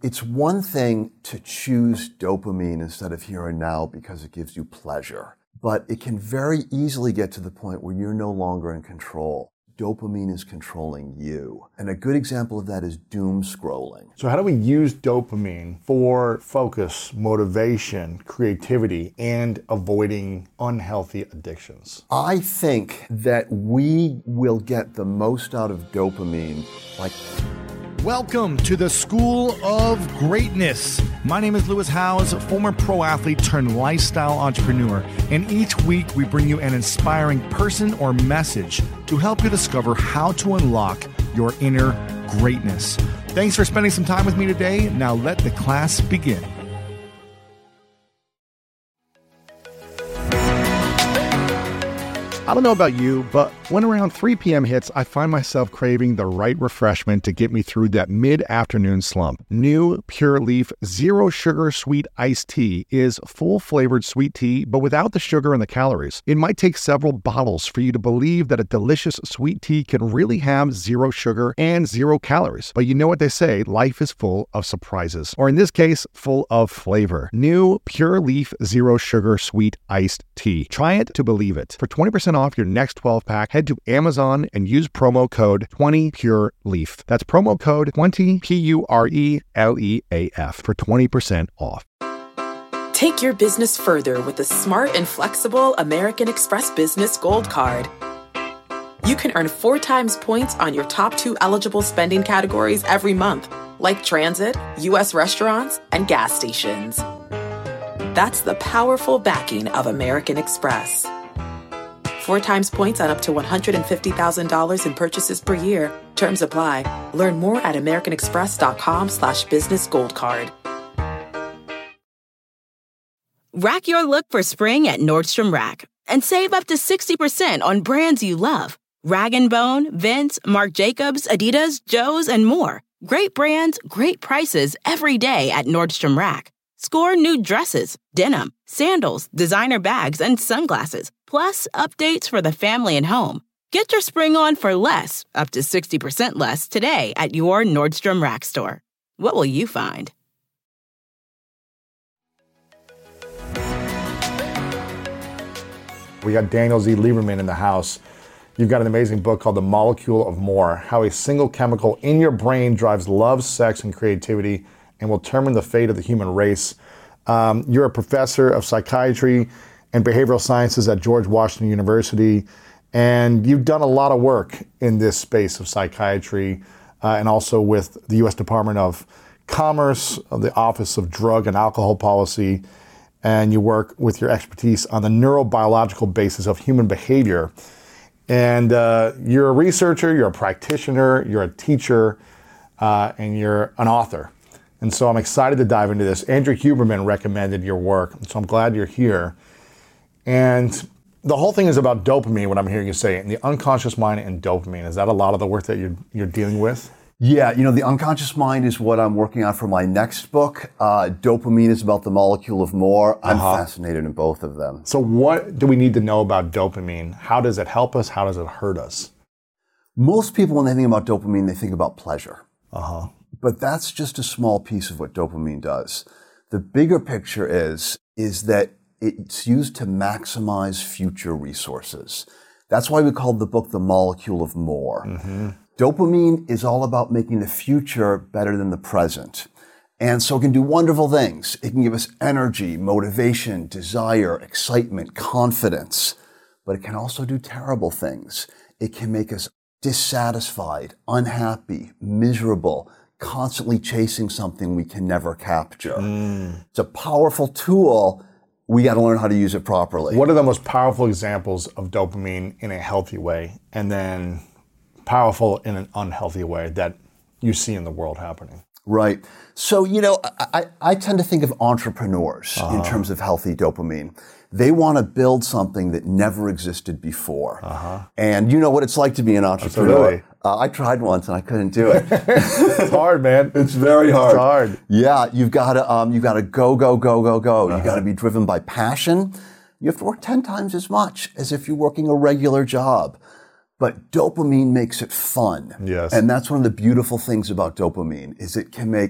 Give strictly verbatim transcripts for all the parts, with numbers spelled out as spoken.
It's one thing to choose dopamine instead of here and now because it gives you pleasure, but it can very easily get to the point where you're no longer in control. Dopamine is controlling you. And a good example of that is doom scrolling. So how do we use dopamine for focus, motivation, creativity, and avoiding unhealthy addictions? I think that we will get the most out of dopamine like... Welcome to the School of Greatness. My name is Lewis Howes, former pro athlete turned lifestyle entrepreneur. And each week we bring you an inspiring person or message to help you discover how to unlock your inner greatness. Thanks for spending some time with me today. Now let the class begin. I don't know about you, but when around three p.m. hits, I find myself craving the right refreshment to get me through that mid-afternoon slump. New Pure Leaf Zero Sugar Sweet Iced Tea is full-flavored sweet tea, but without the sugar and the calories. It might take several bottles for you to believe that a delicious sweet tea can really have zero sugar and zero calories. But you know what they say, life is full of surprises, or in this case, full of flavor. New Pure Leaf Zero Sugar Sweet Iced Tea. Try it to believe it. For twenty percent off your next twelve pack, head to Amazon and use promo code twenty pure leaf. That's promo code twenty P U R E L E A F for twenty percent off. Take your business further with the smart and flexible American Express Business Gold Card. You can earn four times points on your top two eligible spending categories every month, like transit, U S restaurants, and gas stations. That's the powerful backing of American Express. Four times points on up to one hundred fifty thousand dollars in purchases per year. Terms apply. Learn more at americanexpress.com slash business gold card. Rack your look for spring at Nordstrom Rack and save up to sixty percent on brands you love. Rag and Bone, Vince, Marc Jacobs, Adidas, Joe's, and more. Great brands, great prices every day at Nordstrom Rack. Score new dresses, denim, sandals, designer bags, and sunglasses, plus updates for the family and home. Get your spring on for less, up to sixty percent less, today at your Nordstrom Rack store. What will you find? We got Daniel Z. Lieberman in the house. You've got an amazing book called The Molecule of More, How a Single Chemical in Your Brain Drives Love, Sex, and Creativity and will determine the fate of the human race. Um, you're a professor of psychiatry and behavioral sciences at George Washington University, and you've done a lot of work in this space of psychiatry uh, and also with the U S Department of Commerce, the Office of Drug and Alcohol Policy, and you work with your expertise on the neurobiological basis of human behavior. And uh, you're a researcher, you're a practitioner, you're a teacher, uh, and you're an author. And so I'm excited to dive into this. Andrew Huberman recommended your work, so I'm glad you're here. And the whole thing is about dopamine, what I'm hearing you say, and the unconscious mind and dopamine. Is that a lot of the work that you're, you're dealing with? Yeah, you know, the unconscious mind is what I'm working on for my next book. Uh, dopamine is about the molecule of more. I'm uh-huh. fascinated in both of them. So what do we need to know about dopamine? How does it help us? How does it hurt us? Most people, when they think about dopamine, they think about pleasure. Uh-huh. But that's just a small piece of what dopamine does. The bigger picture is, is that it's used to maximize future resources. That's why we called the book The Molecule of More. Mm-hmm. Dopamine is all about making the future better than the present. And so it can do wonderful things. It can give us energy, motivation, desire, excitement, confidence. But it can also do terrible things. It can make us dissatisfied, unhappy, miserable, constantly chasing something we can never capture. Mm. It's a powerful tool. We got to learn how to use it properly. What are the most powerful examples of dopamine in a healthy way, and then powerful in an unhealthy way that you see in the world happening? Right. So, you know, I, I tend to think of entrepreneurs uh-huh. in terms of healthy dopamine. They want to build something that never existed before. Uh-huh. And you know what it's like to be an entrepreneur. Absolutely. Uh, I tried once and I couldn't do it. It's hard, man. It's very hard. It's hard. Yeah, you've got to um, you've got to go, go, go, go, go. Uh-huh. You've got to be driven by passion. You have to work ten times as much as if you're working a regular job. But dopamine makes it fun. Yes. And that's one of the beautiful things about dopamine is it can make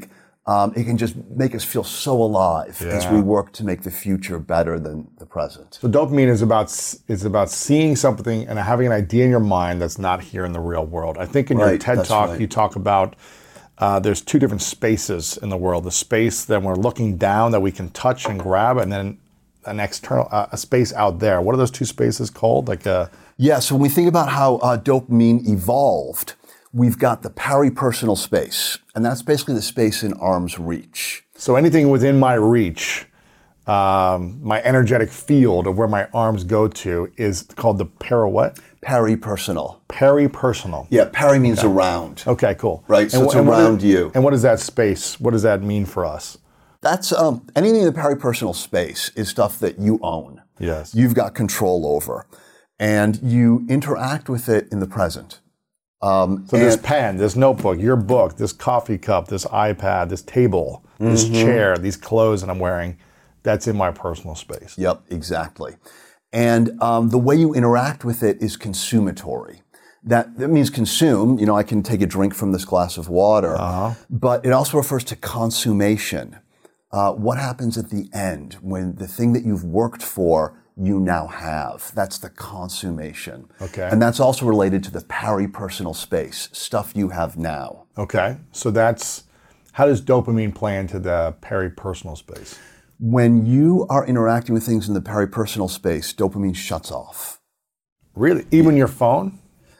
Um, it can just make us feel so alive Yeah. as we work to make the future better than the present. So dopamine is about is about seeing something and having an idea in your mind that's not here in the real world. I think in your Right, TED that's Talk right. you talk about uh, there's two different spaces in the world: the space that we're looking down that we can touch and grab, and then an external uh, a space out there. What are those two spaces called? Like a Yeah, so when we think about how uh, dopamine evolved, we've got the peripersonal space, and that's basically the space in arm's reach. so anything within my reach. Um, my energetic field of where my arms go to is called the para what? Peripersonal. Peripersonal. Yeah, peri means around. Okay, cool. Right, so And it's wh- and what around is- you. And what is that space? What does that mean for us? That's um, anything in the peripersonal space is stuff that you own. Yes. You've got control over, and you interact with it in the present. Um, So this and- pen, this notebook, your book, this coffee cup, this iPad, this table, this Mm-hmm. chair, these clothes that I'm wearing, that's in my personal space. Yep, exactly. And um, the way you interact with it is consumatory. That, that means consume. You know, I can take a drink from this glass of water, Uh-huh. but it also refers to consummation. Uh, what happens at the end when the thing that you've worked for you now have? That's the consummation. Okay. And that's also related to the peripersonal space, stuff you have now. Okay. So that's, how does dopamine play into the peripersonal space? When you are interacting with things in the peripersonal space, dopamine shuts off. Really? Even your phone?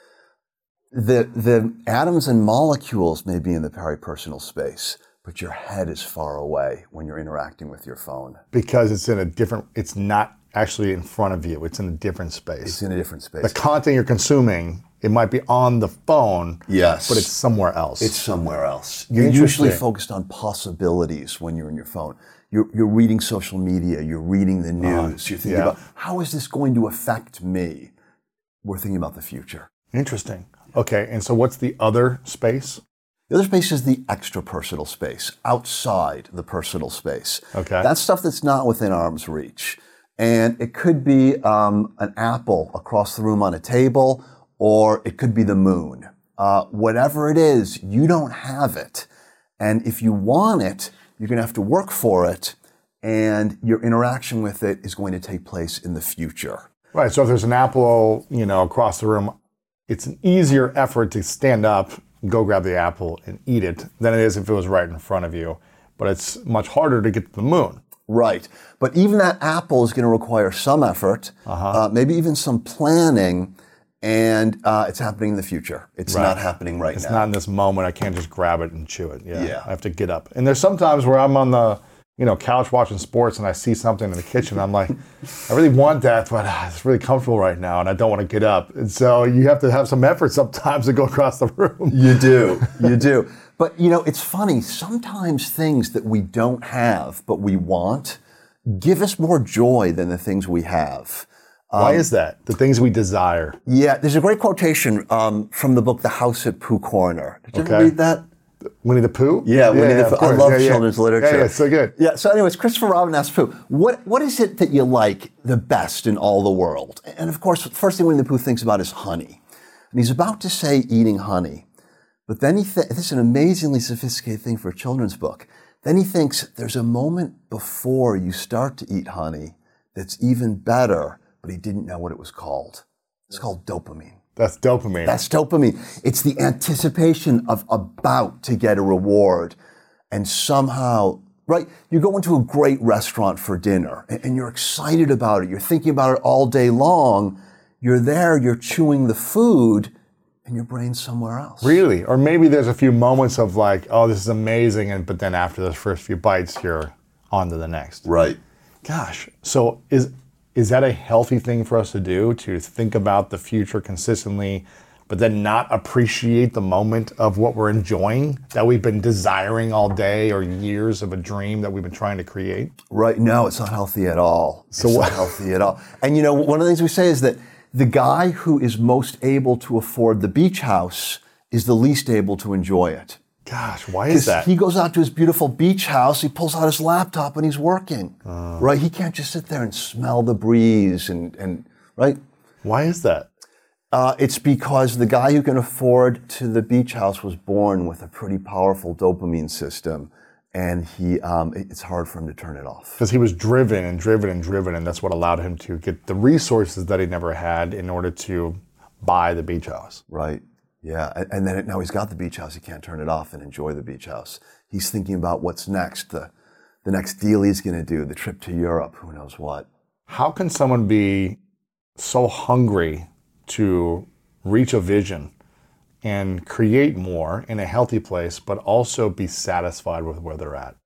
The, the atoms and molecules may be in the peripersonal space, but your head is far away when you're interacting with your phone. Because it's in a different, it's not actually in front of you. It's in a different It's space. in a different space. The content you're consuming, it might be on the phone, Yes. but it's somewhere else. It's somewhere else. You're usually Interesting. focused on possibilities when you're in your phone. You're, you're reading social media, you're reading the news, you're thinking yeah. about, how is this going to affect me? We're thinking about the future. Interesting. Okay, and so what's the other space? The other space is the extrapersonal space, outside the personal space. Okay. That's stuff that's not within arm's reach. And it could be um, an apple across the room on a table, or it could be the moon. Uh, whatever it is, you don't have it. And if you want it, you're going to have to work for it, and your interaction with it is going to take place in the future. Right, so if there's an apple, you know, across the room, it's an easier effort to stand up, go grab the apple and eat it than it is if it was right in front of you. But it's much harder to get to the moon. Right. But even that apple is going to require some effort, uh, maybe even some planning, and uh, it's happening in the future. It's Right. not happening right It's now. not in this moment. I can't just grab it and chew it. Yeah, Yeah. I have to get up. And there's sometimes where I'm on the, you know, couch watching sports and I see something in the kitchen. I'm like, I really want that, but uh, it's really comfortable right now and I don't want to get up. And so you have to have some effort sometimes to go across the room. You do. You do. But, you know, it's funny. Sometimes things that we don't have but we want give us more joy than the things we have. Why is that? The things we desire. Yeah, there's a great quotation um, from the book The House at Pooh Corner. Did you Okay. ever read that? Winnie the Pooh? Yeah, Winnie the of Pooh. I course. love Yeah, yeah. children's literature. Yeah, yeah, so good. Yeah, so anyways, Christopher Robin asks Pooh, what, what is it that you like the best in all the world? And of course, the first thing Winnie the Pooh thinks about is honey. And he's about to say eating honey. But then he th- this is an amazingly sophisticated thing for a children's book. Then he thinks there's a moment before you start to eat honey that's even better, but he didn't know what it was called. It's called dopamine. That's dopamine. That's dopamine. It's the anticipation of about to get a reward. And somehow, right, you go into a great restaurant for dinner and, and you're excited about it. You're thinking about it all day long. You're there, you're chewing the food, and your brain's somewhere else. Really? Or maybe there's a few moments of like, oh, this is amazing. And but then after those first few bites, you're on to the next. Right. Gosh. So is is that a healthy thing for us to do, to think about the future consistently, but then not appreciate the moment of what we're enjoying that we've been desiring all day or years of a dream that we've been trying to create? Right. No, it's not healthy at all. So it's what- not healthy at all. And you know, one of the things we say is that the guy who is most able to afford the beach house is the least able to enjoy it. Gosh, why is that? He goes out to his beautiful beach house, he pulls out his laptop and he's working, right? He can't just sit there and smell the breeze and, and right? Why is that? Uh, it's because the guy who can afford to the beach house was born with a pretty powerful dopamine system. and he um, it's hard for him to turn it off. Because he was driven and driven and driven, and that's what allowed him to get the resources that he never had in order to buy the beach house. Right. Yeah. And, and then it, now he's got the beach house. He can't turn it off and enjoy the beach house. He's thinking about what's next, the the next deal he's going to do, the trip to Europe, who knows what. How can someone be so hungry to reach a vision and create more in a healthy place, but also be satisfied with where they're at?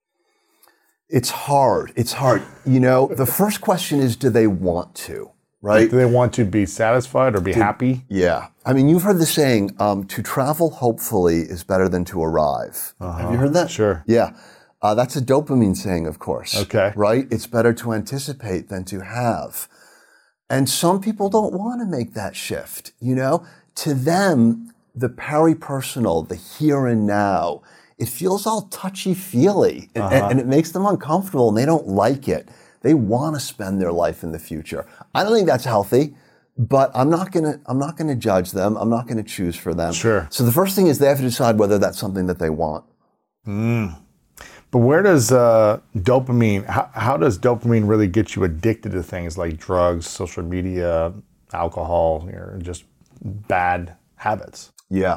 It's hard. It's hard. You know, the first question is, do they want to, right? Do they want to be satisfied or be Do, happy? Yeah. I mean, you've heard the saying, um, to travel hopefully is better than to arrive. Uh-huh. Have you heard that? Sure. Yeah. Uh, that's a dopamine saying, of course. Okay. Right? It's better to anticipate than to have. And some people don't want to make that shift, you know? To them, the peripersonal, the here and now, it feels all touchy-feely, and, uh-huh. and it makes them uncomfortable, and they don't like it. They want to spend their life in the future. I don't think that's healthy, but I'm not gonna I'm not gonna judge them. I'm not gonna choose for them. Sure. So the first thing is they have to decide whether that's something that they want. Mm. But where does uh, dopamine, how, how does dopamine really get you addicted to things like drugs, social media, alcohol, or just bad habits? Yeah.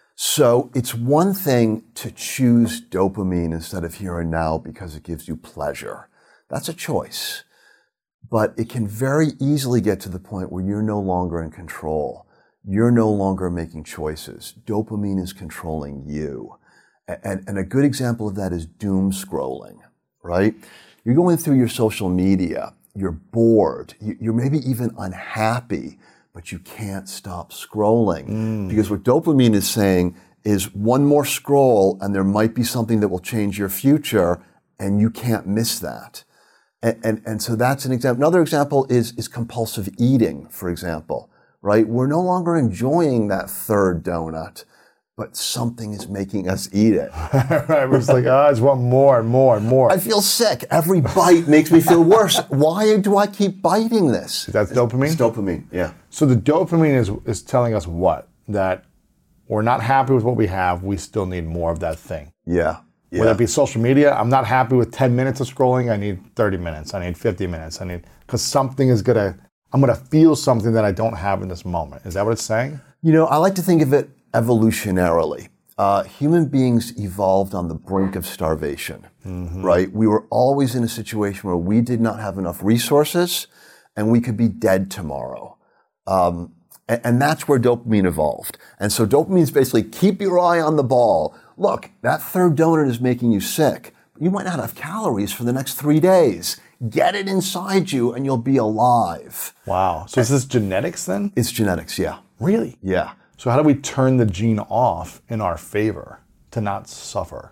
So it's one thing to choose dopamine instead of here and now because it gives you pleasure. That's a choice. But it can very easily get to the point where you're no longer in control. You're no longer making choices. Dopamine is controlling you. And, and a good example of that is doom scrolling, right? You're going through your social media. You're bored. You're maybe even unhappy, but you can't stop scrolling. Mm. Because what dopamine is saying is one more scroll and there might be something that will change your future and you can't miss that. And, and, and so that's an example. Another example is, is compulsive eating, for example, right? We're no longer enjoying that third donut, but something is making us eat it. Right, we're just like, oh, I just want more and more and more. I feel sick. Every bite makes me feel worse. Why do I keep biting this? That's dopamine? It's dopamine, yeah. So the dopamine is, is telling us what? That we're not happy with what we have, we still need more of that thing. Yeah. Yeah. Whether it be social media, I'm not happy with ten minutes of scrolling, I need thirty minutes, I need fifty minutes, I need, because something is gonna, I'm gonna feel something that I don't have in this moment. Is that what it's saying? You know, I like to think of it evolutionarily. Uh, human beings evolved on the brink of starvation, mm-hmm. right? We were always in a situation where we did not have enough resources and we could be dead tomorrow. Um, and, and that's where dopamine evolved. And so dopamine is basically keep your eye on the ball. Look, that third donut is making you sick. You might not have calories for the next three days. Get it inside you and you'll be alive. Wow. So is this genetics then? It's genetics, yeah. Really? Yeah. So how do we turn the gene off in our favor to not suffer?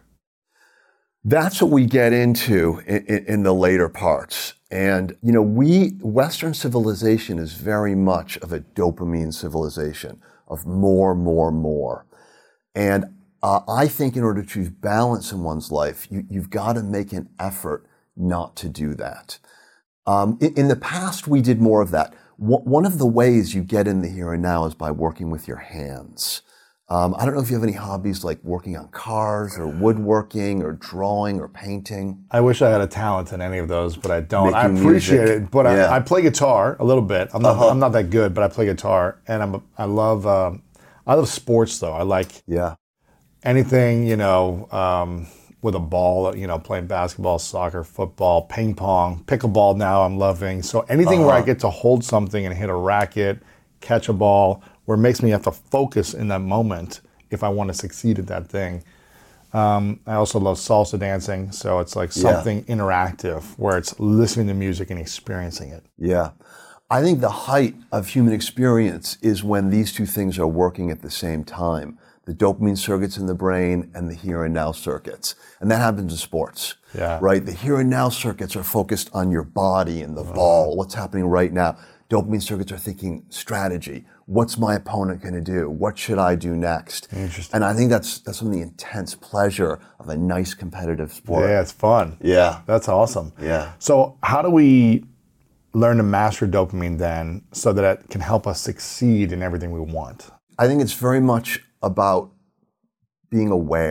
That's what we get into in, in, in the later parts. And, you know, we, Western civilization is very much of a dopamine civilization of more, more, more. And uh, I think in order to balance in one's life, you, you've got to make an effort not to do that. Um, in, in the past, we did more of that. One of the ways you get in the here and now is by working with your hands. Um, I don't know if you have any hobbies like working on cars or woodworking or drawing or painting. I wish I had a talent in any of those, but I don't. Making I appreciate music. it, but yeah. I, I play guitar a little bit. I'm not. Uh-huh. I'm not that good, but I play guitar, and I'm. I love. Um, I love sports though. I like yeah. anything you know um, with a ball. You know, playing basketball, soccer, football, ping pong, pickleball. Now I'm loving. So anything uh-huh. where I get to hold something and hit a racket, catch a ball, where it makes me have to focus in that moment if I want to succeed at that thing. Um, I also love salsa dancing, so it's like something yeah. interactive where it's listening to music and experiencing it. Yeah. I think the height of human experience is when these two things are working at the same time. The dopamine circuits in the brain and the here and now circuits. And that happens in sports, yeah. right? The here and now circuits are focused on your body and the uh-huh. ball, what's happening right now. Dopamine circuits are thinking strategy. What's my opponent going to do? What should I do next? Interesting. And I think that's that's some of the intense pleasure of a nice competitive sport. Yeah, it's fun. Yeah. That's awesome. Yeah. So how do we learn to master dopamine then so that it can help us succeed in everything we want? I think it's very much about being aware,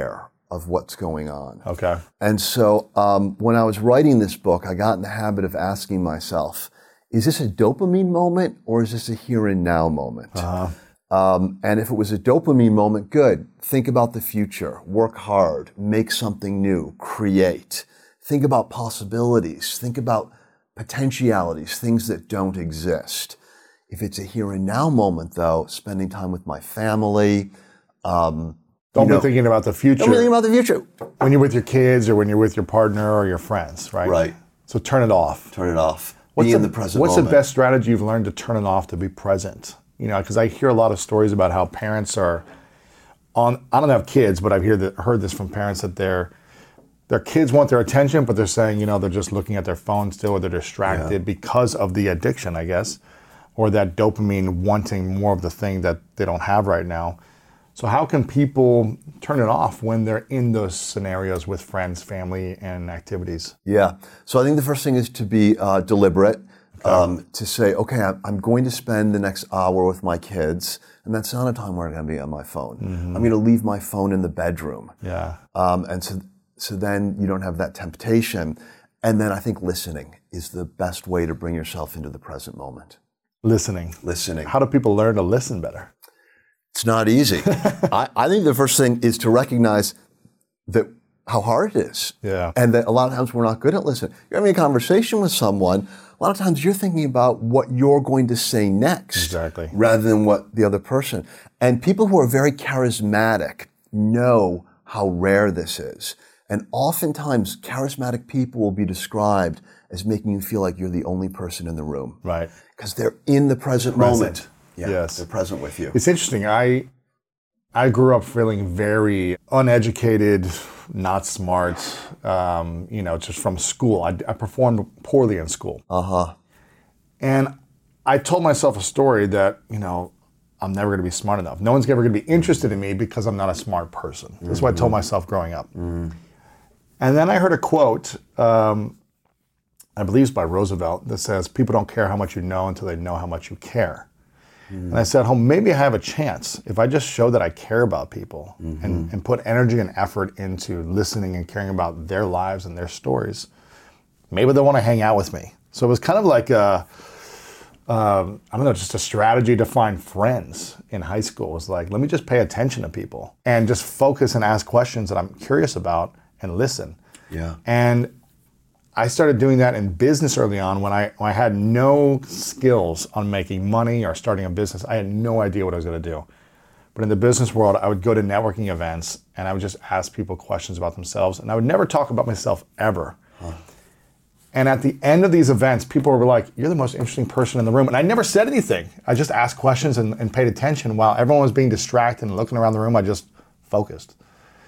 of what's going on. Okay. And so um, when I was writing this book, I got in the habit of asking myself, is this a dopamine moment or is this a here and now moment? Uh-huh. Um, and if it was a dopamine moment, good. Think about the future, work hard, make something new, create. Think about possibilities, think about potentialities, things that don't exist. If it's a here and now moment, though, spending time with my family. Um, Don't you be know, thinking about the future. Don't be thinking about the future. When you're with your kids or when you're with your partner or your friends, right? Right. So turn it off. Turn it off. What's be the, in the present What's moment. the best strategy you've learned to turn it off to be present? You know, because I hear a lot of stories about how parents are on. I don't have kids, but I've heard that, heard this from parents that their their kids want their attention, but they're saying, you know, they're just looking at their phone still, or they're distracted Yeah. because of the addiction, I guess, or that dopamine wanting more of the thing that they don't have right now. So how can people turn it off when they're in those scenarios with friends, family, and activities? Yeah. So I think the first thing is to be uh, deliberate. Um, to say, okay, I'm, I'm going to spend the next hour with my kids, and that's not a time where I'm going to be on my phone. Mm-hmm. I'm going to leave my phone in the bedroom. Yeah. Um, and so, so then you don't have that temptation. And then I think listening is the best way to bring yourself into the present moment. Listening. Listening. How do people learn to listen better? It's not easy. I, I think the first thing is to recognize that how hard it is. Yeah. And that a lot of times we're not good at listening. You're having a conversation with someone, a lot of times you're thinking about what you're going to say next. Exactly. Rather than what the other person. And people who are very charismatic know how rare this is. And oftentimes charismatic people will be described as making you feel like you're the only person in the room. Right. Because they're in the present, Present. moment. Yeah, Yes. they're present with you. It's interesting. I I grew up feeling very uneducated, not smart, um, you know, just from school. I, I performed poorly in school. Uh-huh. And I told myself a story that, you know, I'm never going to be smart enough. No one's ever going to be interested in me because I'm not a smart person. Mm-hmm. That's what I told myself growing up. Mm-hmm. And then I heard a quote, um, I believe it's by Roosevelt, that says, people don't care how much you know until they know how much you care. Mm-hmm. And I said, oh, maybe I have a chance if I just show that I care about people mm-hmm. and, and put energy and effort into listening and caring about their lives and their stories. Maybe they'll want to hang out with me. So it was kind of like a, um, I don't know, just a strategy to find friends in high school. It was like, let me just pay attention to people and just focus and ask questions that I'm curious about and listen. Yeah. And I started doing that in business early on when I, when I had no skills on making money or starting a business. I had no idea what I was going to do. But in the business world, I would go to networking events and I would just ask people questions about themselves. And I would never talk about myself ever. Huh. And at the end of these events, people were like, you're the most interesting person in the room. And I never said anything. I just asked questions and, and paid attention while everyone was being distracted and looking around the room. I just focused.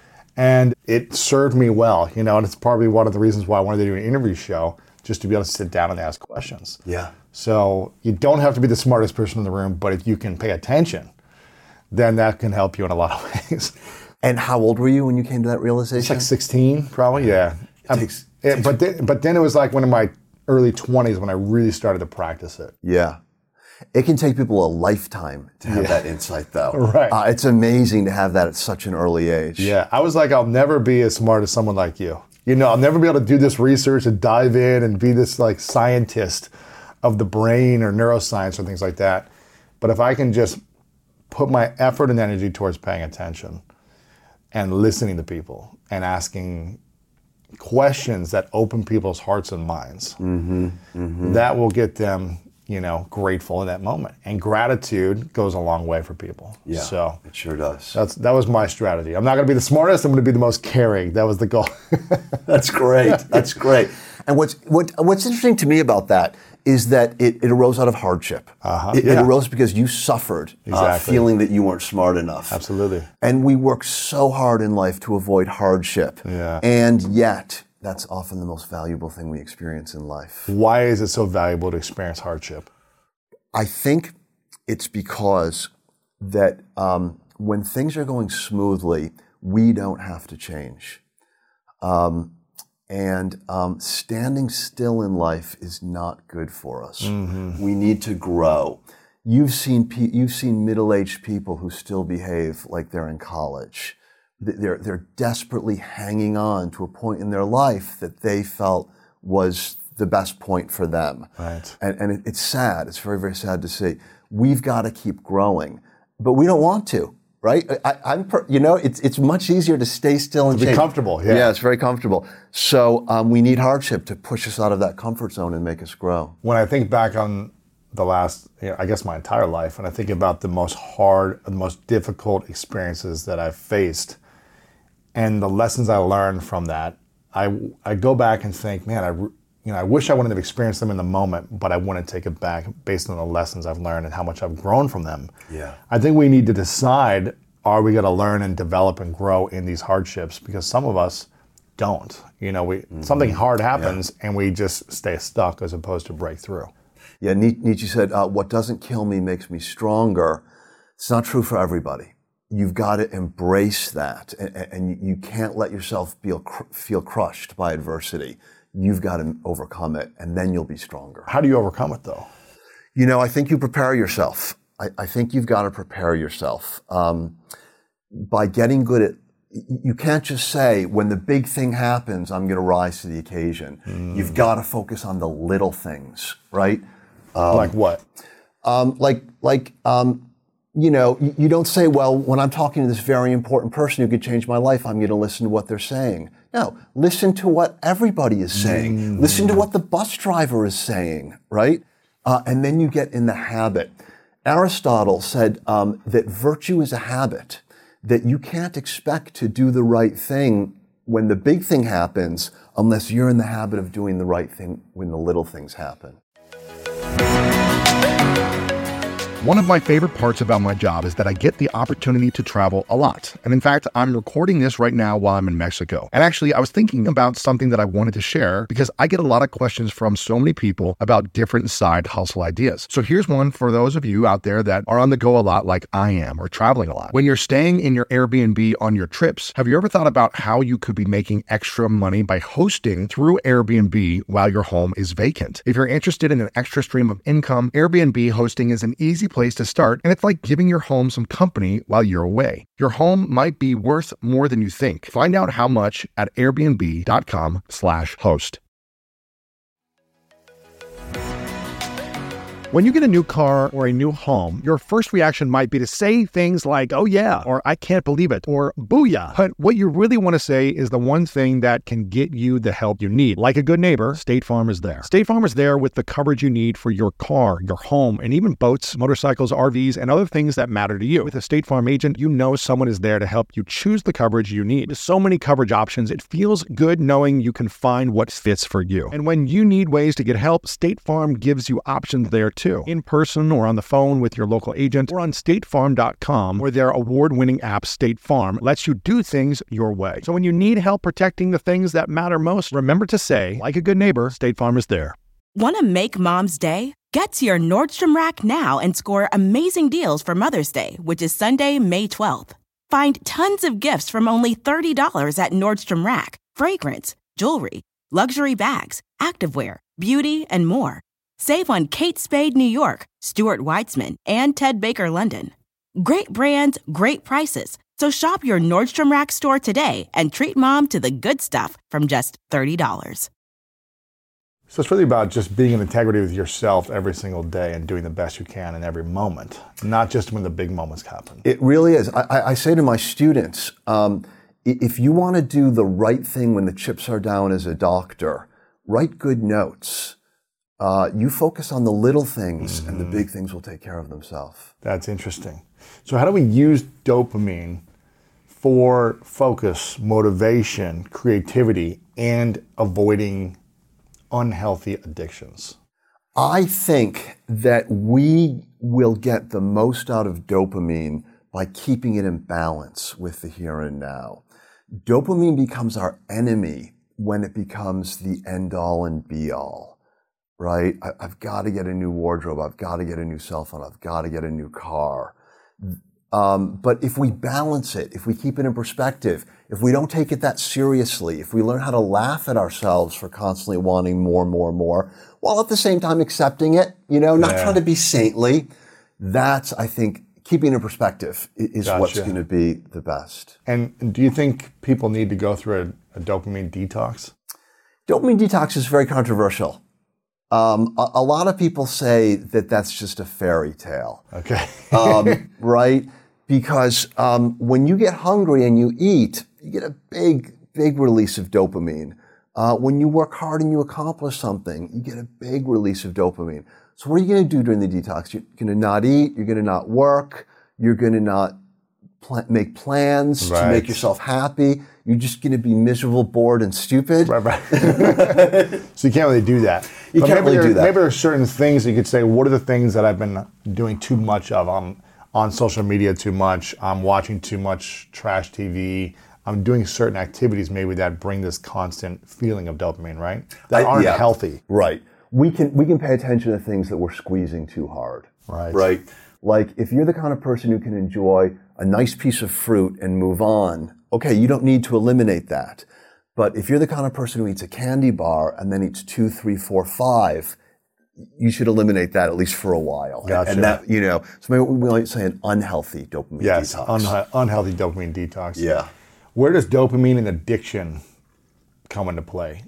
And it served me well, you know, and it's probably one of the reasons why I wanted to do an interview show, just to be able to sit down and ask questions. Yeah. So you don't have to be the smartest person in the room, but if you can pay attention, then that can help you in a lot of ways. And how old were you when you came to that realization? It's like sixteen, probably, yeah. It takes, it, it takes, but, then, but then it was like one of my early twenties when I really started to practice it. Yeah. It can take people a lifetime to have yeah. that insight, though. Right. Uh, it's amazing to have that at such an early age. Yeah. I was like, I'll never be as smart as someone like you. You know, I'll never be able to do this research and dive in and be this like scientist of the brain or neuroscience or things like that. But if I can just put my effort and energy towards paying attention and listening to people and asking questions that open people's hearts and minds, mm-hmm. Mm-hmm. that will get them, you know, grateful in that moment. And gratitude goes a long way for people. Yeah, so it sure does. That's that was my strategy. I'm not going to be the smartest. I'm going to be the most caring. That was the goal. That's great. That's great. And what's what what's interesting to me about that is that it, it arose out of hardship. Uh-huh. It, yeah. it arose because you suffered, exactly. uh, feeling that you weren't smart enough. Absolutely. And we work so hard in life to avoid hardship. Yeah. And yet, that's often the most valuable thing we experience in life. Why is it so valuable to experience hardship? I think it's because that um, when things are going smoothly, we don't have to change. Um, and um, standing still in life is not good for us. Mm-hmm. We need to grow. You've seen pe- you've seen middle-aged people who still behave like they're in college, They're, they're desperately hanging on to a point in their life that they felt was the best point for them. Right. And, and it, it's sad. It's very, very sad to see. We've got to keep growing, but we don't want to, right? I, I'm, per, you know, it's it's much easier to stay still and to be change. comfortable. Yeah. Yeah, it's very comfortable. So um, we need hardship to push us out of that comfort zone and make us grow. When I think back on the last, you know, I guess my entire life, and I think about the most hard, the most difficult experiences that I've faced, and the lessons I learned from that, I I go back and think, man, I you know I wish I wouldn't have experienced them in the moment, but I want to take it back based on the lessons I've learned and how much I've grown from them. Yeah. I think we need to decide: are we going to learn and develop and grow in these hardships? Because some of us don't. You know, we mm-hmm. something hard happens yeah. and we just stay stuck as opposed to break through. Yeah, Nietzsche said, uh, "What doesn't kill me makes me stronger." It's not true for everybody. You've got to embrace that, and, and you can't let yourself feel feel crushed by adversity. You've got to overcome it, and then you'll be stronger. How do you overcome it, though? You know, I think you prepare yourself. I, I think you've got to prepare yourself um, by getting good at. You can't just say, when the big thing happens, I'm going to rise to the occasion. Mm. You've got to focus on the little things, right? Um, like what? Um, like, like, um, you know, you, you don't say, well, when I'm talking to this very important person who could change my life, I'm going to listen to what they're saying. No, listen to what everybody is saying. Mm. Listen to what the bus driver is saying, right? Uh, and then you get in the habit. Aristotle said um, that virtue is a habit, that you can't expect to do the right thing when the big thing happens unless you're in the habit of doing the right thing when the little things happen. One of my favorite parts about my job is that I get the opportunity to travel a lot. And in fact, I'm recording this right now while I'm in Mexico. And actually, I was thinking about something that I wanted to share because I get a lot of questions from so many people about different side hustle ideas. So here's one for those of you out there that are on the go a lot like I am, or traveling a lot. When you're staying in your Airbnb on your trips, have you ever thought about how you could be making extra money by hosting through Airbnb while your home is vacant? If you're interested in an extra stream of income, Airbnb hosting is an easy place to start, and it's like giving your home some company while you're away. Your home might be worth more than you think. Find out how much at airbnb.com slash host. When you get a new car or a new home, your first reaction might be to say things like, oh yeah, or I can't believe it, or booyah. But what you really want to say is the one thing that can get you the help you need. Like a good neighbor, State Farm is there. State Farm is there with the coverage you need for your car, your home, and even boats, motorcycles, R Vs, and other things that matter to you. With a State Farm agent, you know someone is there to help you choose the coverage you need. With so many coverage options, it feels good knowing you can find what fits for you. And when you need ways to get help, State Farm gives you options there too. In person or on the phone with your local agent or on state farm dot com, where their award-winning app State Farm lets you do things your way. So when you need help protecting the things that matter most, remember to say, like a good neighbor, State Farm is there. Want to make Mom's day? Get to your Nordstrom Rack now and score amazing deals for Mother's Day, which is Sunday, May twelfth. Find tons of gifts from only thirty dollars at Nordstrom Rack. Fragrance, jewelry, luxury bags, activewear, beauty, and more. Save on Kate Spade New York, Stuart Weitzman, and Ted Baker London. Great brands, great prices. So shop your Nordstrom Rack store today and treat Mom to the good stuff from just thirty dollars. So it's really about just being in integrity with yourself every single day and doing the best you can in every moment, not just when the big moments happen. It really is. I, I say to my students, um, if you want to do the right thing when the chips are down as a doctor, write good notes. Uh, you focus on the little things, mm-hmm. and the big things will take care of themselves. That's interesting. So how do we use dopamine for focus, motivation, creativity, and avoiding unhealthy addictions? I think that we will get the most out of dopamine by keeping it in balance with the here and now. Dopamine becomes our enemy when it becomes the end-all and be-all. Right? I, I've got to get a new wardrobe. I've got to get a new cell phone. I've got to get a new car. Um, but if we balance it, if we keep it in perspective, if we don't take it that seriously, if we learn how to laugh at ourselves for constantly wanting more, more, more, while at the same time accepting it, you know, not yeah. trying to be saintly, that's, I think, keeping in perspective is Gotcha. what's going to be the best. And do you think people need to go through a, a dopamine detox? Dopamine detox is very controversial. Um, a, a lot of people say that that's just a fairy tale. Okay. um, right? Because um, when you get hungry and you eat, you get a big, big release of dopamine. Uh, when you work hard and you accomplish something, you get a big release of dopamine. So what are you going to do during the detox? You're going to not eat. You're going to not work. You're going to not pl- make plans Right. to make yourself happy. You're just going to be miserable, bored, and stupid. Right, right. So you can't really do that. You But can't maybe really there, do that. Maybe there are certain things that you could say, what are the things that I've been doing too much of? I'm on social media too much. I'm watching too much trash T V. I'm doing certain activities maybe that bring this constant feeling of dopamine, right? That I- aren't yeah. healthy. Right. We can we can pay attention to things that we're squeezing too hard. Right. Right. Like if you're the kind of person who can enjoy a nice piece of fruit and move on, okay, you don't need to eliminate that. But if you're the kind of person who eats a candy bar and then eats two, three, four, five, you should eliminate that at least for a while. Gotcha. And that, you know, so maybe we might say an unhealthy dopamine Yes, detox. unha- unhealthy dopamine detox. Yeah. Where does dopamine and addiction come into play?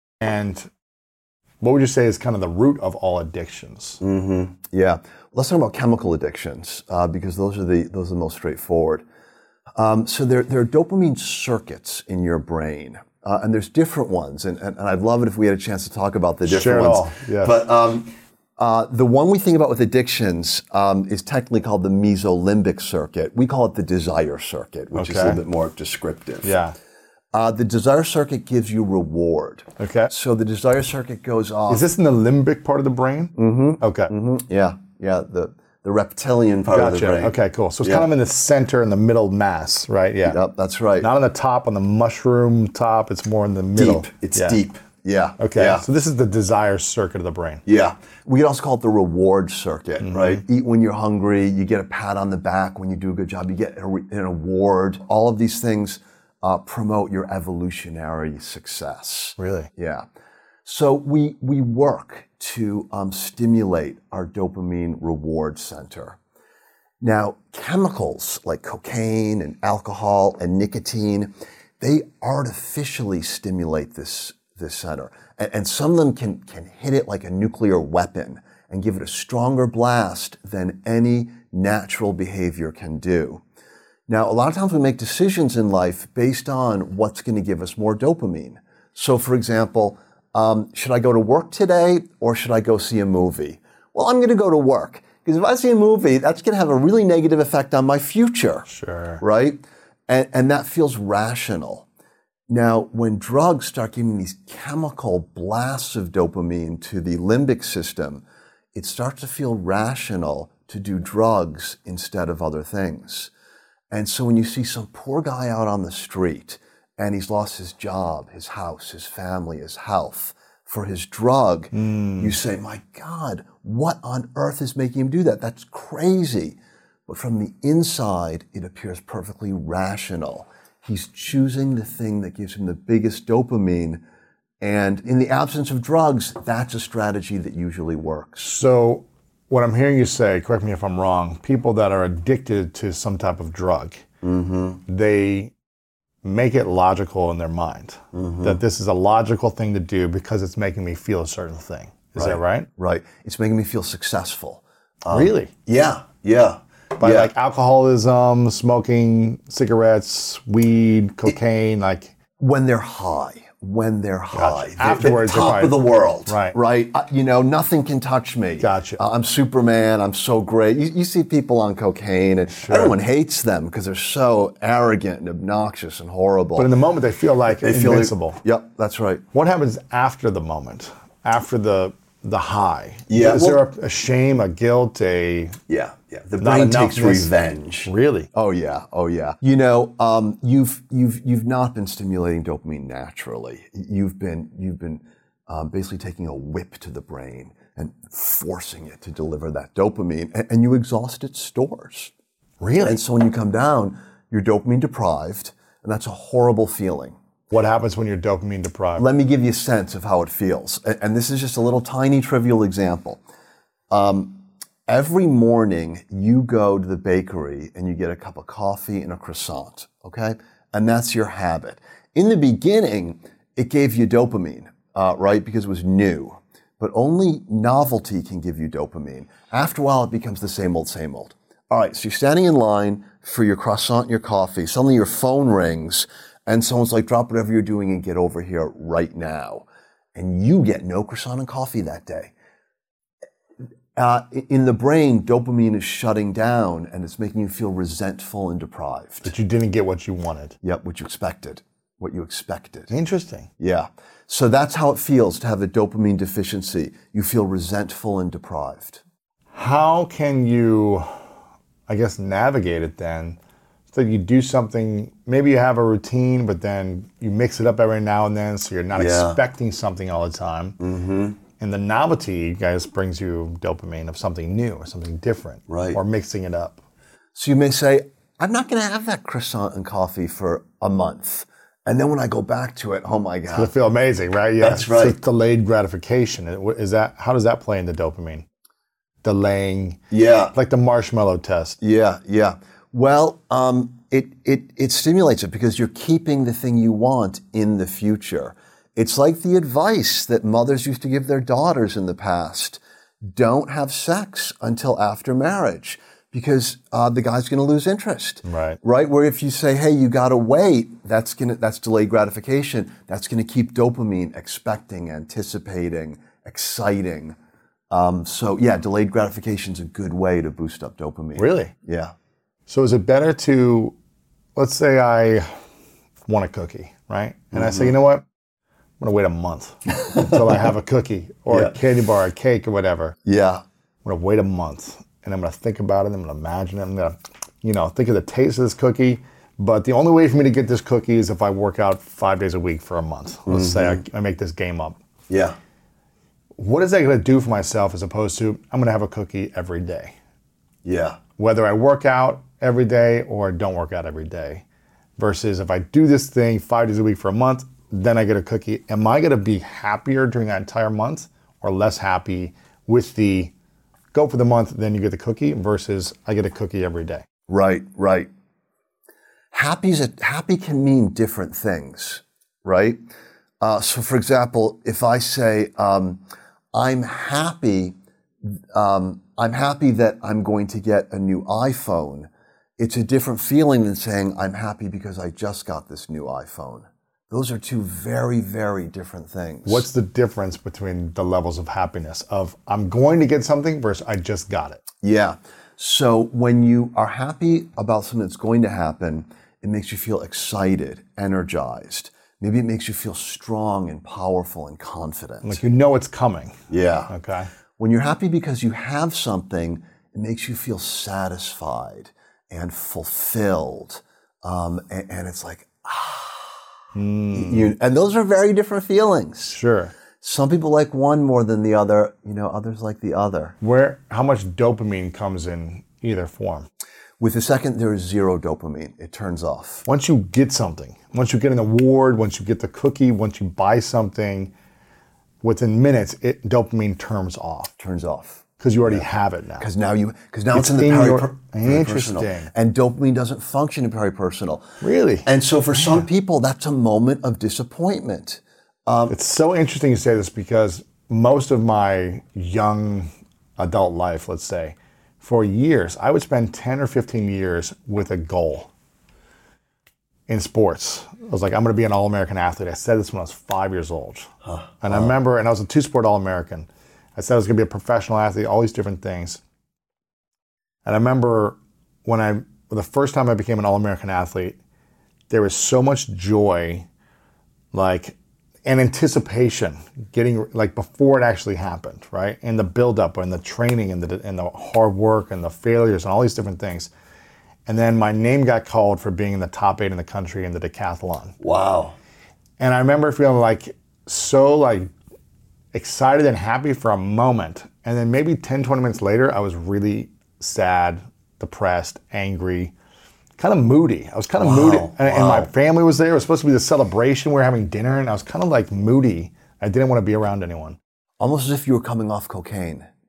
And what would you say is kind of the root of all addictions? Mm-hmm. Yeah. Let's talk about chemical addictions uh, because those are the those are the most straightforward. Um, so there there are dopamine circuits in your brain, uh, and there's different ones. And, and and I'd love it if we had a chance to talk about the different Share it ones. all, yes. But um, uh, the one we think about with addictions um, is technically called the mesolimbic circuit. We call it the desire circuit, which is a Okay. little bit more descriptive. Yeah. Uh, the desire circuit gives you reward. Okay. So the desire circuit goes off. Is this in the limbic part of the brain? Mm-hmm. Okay. Yeah, yeah, the the reptilian part of the Gotcha. brain. Okay, cool. So it's Yeah. kind of in the center, in the middle mass, right? Yeah. Yep, that's right. Not on the top, on the mushroom top. It's more in the middle. Deep. It's Yeah. deep. Yeah. Okay. Yeah. So this is the desire circuit of the brain. Yeah. We could also call it the reward circuit, Mm-hmm. right? Eat when you're hungry. You get a pat on the back when you do a good job. You get a, re- an award. All of these things uh, promote your evolutionary success. Really? Yeah. So we we work to um, stimulate our dopamine reward center. Now, chemicals like cocaine and alcohol and nicotine, they artificially stimulate this, this center. And, and some of them can, can hit it like a nuclear weapon and give it a stronger blast than any natural behavior can do. Now, a lot of times we make decisions in life based on what's going to give us more dopamine. So, for example, um, should I go to work today or should I go see a movie? Well, I'm going to go to work. Because if I see a movie, that's going to have a really negative effect on my future. Sure. Right? And, and that feels rational. Now, when drugs start giving these chemical blasts of dopamine to the limbic system, it starts to feel rational to do drugs instead of other things. And so when you see some poor guy out on the street and he's lost his job, his house, his family, his health, for his drug, mm. you say, my God, what on earth is making him do that? That's crazy. But from the inside, it appears perfectly rational. He's choosing the thing that gives him the biggest dopamine. And in the absence of drugs, that's a strategy that usually works. So what I'm hearing you say, correct me if I'm wrong, people that are addicted to some type of drug, mm-hmm. they make it logical in their mind mm-hmm. that this is a logical thing to do because it's making me feel a certain thing. Is right. that right? Right. It's making me feel successful. Um, really? Yeah. Yeah. By yeah. like alcoholism, smoking, cigarettes, weed, cocaine, it, like when they're high. When they're high. Gotcha. Afterwards, the top right. of the world. Right. Right. Uh, you know, nothing can touch me. Gotcha. Uh, I'm Superman. I'm so great. You, you see people on cocaine and sure. everyone hates them because they're so arrogant and obnoxious and horrible. But in the moment, they feel like they invincible. Feel like, yep, that's right. What happens after the moment? After the the high? Yeah. Is well, there a, a shame, a guilt, a... Yeah, yeah. The brain takes revenge. Really? Oh yeah, oh yeah. You know, um, you've you've you've not been stimulating dopamine naturally. You've been you've been um, basically taking a whip to the brain and forcing it to deliver that dopamine, and, and you exhaust its stores. Really? And so when you come down, you're dopamine deprived, and that's a horrible feeling. What happens when you're dopamine deprived? Let me give you a sense of how it feels. And this is just a little tiny trivial example. Um, every morning you go to the bakery and you get a cup of coffee and a croissant, okay? And that's your habit. In the beginning, it gave you dopamine, uh, right? Because it was new. But only novelty can give you dopamine. After a while, it becomes the same old, same old. All right, so you're standing in line for your croissant and your coffee. Suddenly your phone rings and someone's like, drop whatever you're doing and get over here right now. And you get no croissant and coffee that day. Uh, in the brain, dopamine is shutting down and it's making you feel resentful and deprived. That you didn't get what you wanted. Yep, what you expected. What you expected. Interesting. Yeah. So that's how it feels to have a dopamine deficiency. You feel resentful and deprived. How can you, I guess, navigate it then? So you do something, maybe you have a routine, but then you mix it up every now and then so you're not Yeah. expecting something all the time. Mm-hmm. And the novelty, guys, brings you dopamine of something new or something different. Right. Or mixing it up. So you may say, I'm not going to have that croissant and coffee for a month. And then when I go back to it, oh my It'll God. feel amazing, right? Yeah. That's right. It's delayed gratification. Is that, how does that play into dopamine? Delaying. Yeah. Like the marshmallow test. Yeah, yeah. Well, um, it, it, it stimulates it because you're keeping the thing you want in the future. It's like the advice that mothers used to give their daughters in the past. Don't have sex until after marriage because uh, the guy's going to lose interest. Right. Right? Where if you say, hey, you got to wait, that's going to, that's delayed gratification. That's going to keep dopamine expecting, anticipating, exciting. Um, so yeah, delayed gratification is a good way to boost up dopamine. Really? Yeah. So is it better to, let's say I want a cookie, right? And mm-hmm. I say, you know what? I'm going to wait a month until I have a cookie or Yeah. a candy bar, a cake or whatever. Yeah. I'm going to wait a month and I'm going to think about it. I'm going to imagine it. I'm going to, you know, think of the taste of this cookie. But the only way for me to get this cookie is if I work out five days a week for a month. Let's mm-hmm. say I, I make this game up. Yeah. What is that going to do for myself as opposed to I'm going to have a cookie every day? Yeah. Whether I work out every day or don't work out every day. Versus if I do this thing five days a week for a month, then I get a cookie. Am I going to be happier during that entire month or less happy with the go for the month, then you get the cookie versus I get a cookie every day? Right, right. Happy's a, happy can mean different things, right? Uh, so for example, if I say, um, I'm happy, um, I'm happy that I'm going to get a new iPhone, it's a different feeling than saying I'm happy because I just got this new iPhone. Those are two very, very different things. What's the difference between the levels of happiness of I'm going to get something versus I just got it? Yeah. So when you are happy about something that's going to happen, it makes you feel excited, energized. Maybe it makes you feel strong and powerful and confident. Like you know it's coming. Yeah. Okay. When you're happy because you have something, it makes you feel satisfied and fulfilled. Um, and, and it's like, ah. Mm. You, and those are very different feelings. Sure. Some people like one more than the other. You know, others like the other. Where, how much dopamine comes in either form? With the second, there is zero dopamine. It turns off. Once you get something, once you get an award, once you get the cookie, once you buy something, within minutes, it dopamine turns off. Turns off. Because you already yeah. have it now. Because now you, because now it's, it's in the in peri- your, per- interesting. peripersonal. And dopamine doesn't function in peripersonal. Really? And so for some people, that's a moment of disappointment. Um, it's so interesting you say this because most of my young adult life, let's say, for years, I would spend ten or fifteen years with a goal in sports. I was like, I'm going to be an All-American athlete. I said this when I was five years old. Huh. And I remember, and I was a two-sport All-American. I said I was going to be a professional athlete, all these different things. And I remember when I, the first time I became an All-American athlete, there was so much joy, like, and anticipation, getting, like, before it actually happened, right? And the build-up and the training and the, and the hard work and the failures and all these different things. And then my name got called for being in the top eight in the country in the decathlon. Wow. And I remember feeling like, so, like, excited and happy for a moment. And then maybe ten, twenty minutes later, I was really sad, depressed, angry, kind of moody. I was kind of wow. moody. And, wow. and my family was there. It was supposed to be the celebration. We were having dinner, and I was kind of like moody. I didn't want to be around anyone. Almost as if you were coming off cocaine.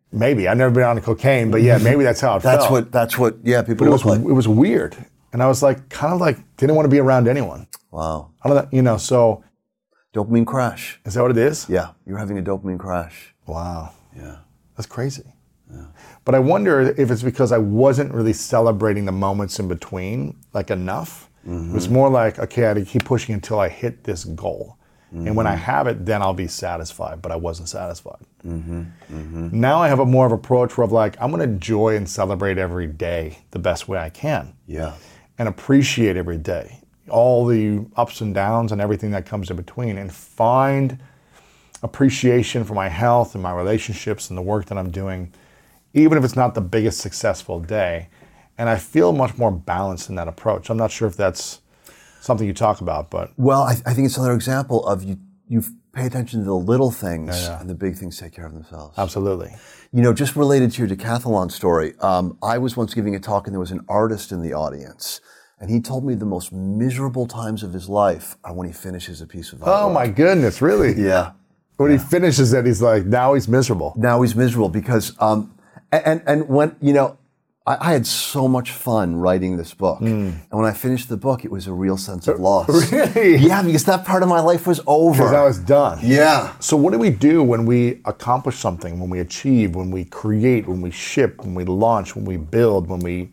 Maybe. I've never been on cocaine, but yeah, maybe that's how it That's felt. what, that's what, yeah, people But it look was, like. it was weird. And I was like, kind of like, didn't want to be around anyone. Wow. I don't know, you know, so. Dopamine crash. Is that what it is? Yeah, you're having a dopamine crash. Wow. Yeah. That's crazy. Yeah. But I wonder if it's because I wasn't really celebrating the moments in between, like enough. Mm-hmm. It was more like, okay, I had to keep pushing until I hit this goal. Mm-hmm. And when I have it, then I'll be satisfied, but I wasn't satisfied. Mm-hmm. Mm-hmm. Now I have a more of approach where I'm like, I'm going to enjoy and celebrate every day the best way I can. Yeah. And appreciate every day, all the ups and downs and everything that comes in between, and find appreciation for my health and my relationships and the work that I'm doing, even if it's not the biggest successful day. And I feel much more balanced in that approach. I'm not sure if that's something you talk about, but. Well, I, I think it's another example of you, you pay attention to the little things yeah, yeah. and the big things take care of themselves. Absolutely. You know, just related to your decathlon story, um, I was once giving a talk and there was an artist in the audience. And he told me the most miserable times of his life are when he finishes a piece of artwork. Oh my goodness, really? Yeah. When yeah. he finishes it, he's like, now he's miserable. Now he's miserable because, um, and, and when, you know, I, I had so much fun writing this book. Mm. And when I finished the book, it was a real sense of loss. Really? Yeah, because that part of my life was over. Because now it's done. Yeah. So what do we do when we accomplish something, when we achieve, when we create, when we ship, when we launch, when we build, when we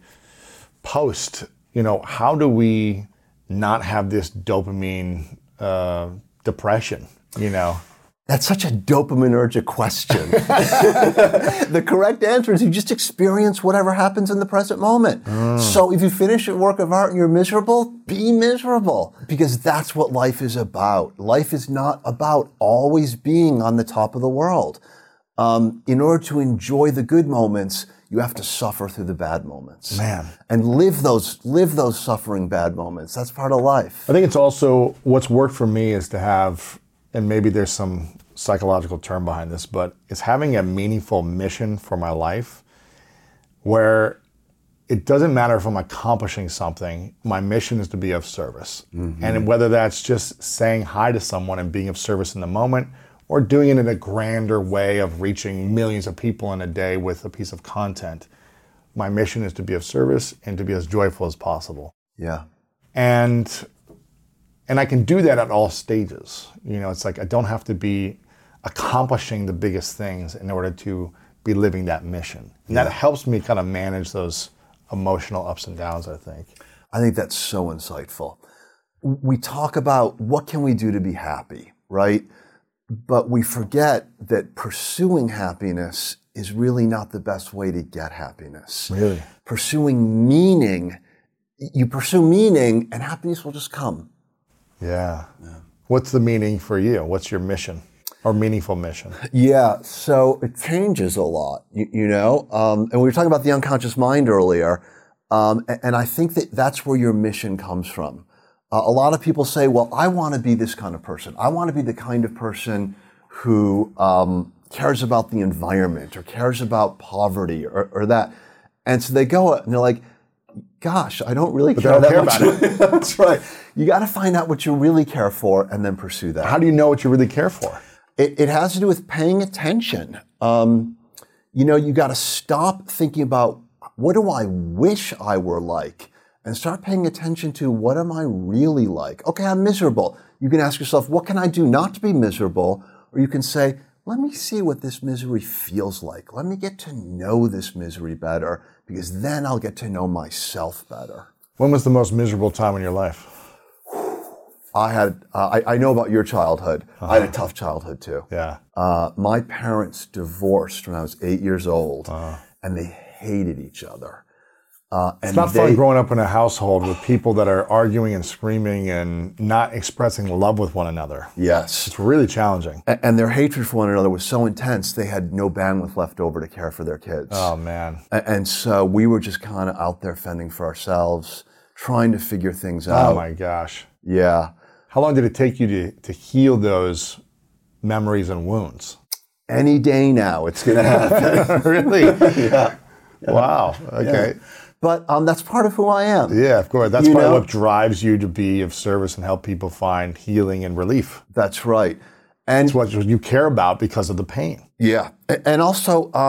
post? You know, how do we not have this dopamine uh, depression, you know? That's such a dopaminergic question. The correct answer is you just experience whatever happens in the present moment. Mm. So if you finish a work of art and you're miserable, be miserable. Because that's what life is about. Life is not about always being on the top of the world. Um, in order to enjoy the good moments, you have to suffer through the bad moments. Man. And live those, live those suffering bad moments. That's part of life. I think it's also, what's worked for me is to have, and maybe there's some psychological term behind this, but it's having a meaningful mission for my life where it doesn't matter if I'm accomplishing something, my mission is to be of service. Mm-hmm. And whether that's just saying hi to someone and being of service in the moment, or doing it in a grander way of reaching millions of people in a day with a piece of content, my mission is to be of service and to be as joyful as possible. Yeah. And And I can do that at all stages. You know, it's like I don't have to be accomplishing the biggest things in order to be living that mission. And yeah. that helps me kind of manage those emotional ups and downs, I think. I think that's so insightful. We talk about what can we do to be happy, right? But we forget that pursuing happiness is really not the best way to get happiness. Really? Pursuing meaning, you pursue meaning and happiness will just come. Yeah. yeah. What's the meaning for you? What's your mission or meaningful mission? Yeah, so it changes a lot, you, you know? Um, and we were talking about the unconscious mind earlier, um, and, and I think that that's where your mission comes from. Uh, a lot of people say, well, I want to be this kind of person. I want to be the kind of person who um, cares about the environment or cares about poverty or, or that. And so they go and they're like, gosh, I don't really but care, don't that care much. about it. That's right. You got to find out what you really care for and then pursue that. How do you know what you really care for? It, it has to do with paying attention. Um, you know, you got to stop thinking about what do I wish I were like and start paying attention to what am I really like. Okay, I'm miserable. You can ask yourself, what can I do not to be miserable? Or you can say, let me see what this misery feels like. Let me get to know this misery better, because then I'll get to know myself better. When was the most miserable time in your life? I had, uh, I, I know about your childhood. Uh-huh. I had a tough childhood too. Yeah. Uh, my parents divorced when I was eight years old, uh-huh. and they hated each other. Uh, and it's not they, fun growing up in a household with people that are arguing and screaming and not expressing love with one another. Yes. It's really challenging. And, and their hatred for one another was so intense, they had no bandwidth left over to care for their kids. Oh, man. And, and so we were just kind of out there fending for ourselves, trying to figure things out. Oh, my gosh. Yeah. How long did it take you to, to heal those memories and wounds? Any day now, it's going to happen. Really? Yeah. Yeah. Wow. Okay. Yeah. But um, that's part of who I am. Yeah, of course. That's you part know? of what drives you to be of service and help people find healing and relief. That's right. And it's what you care about because of the pain. Yeah. And also, um,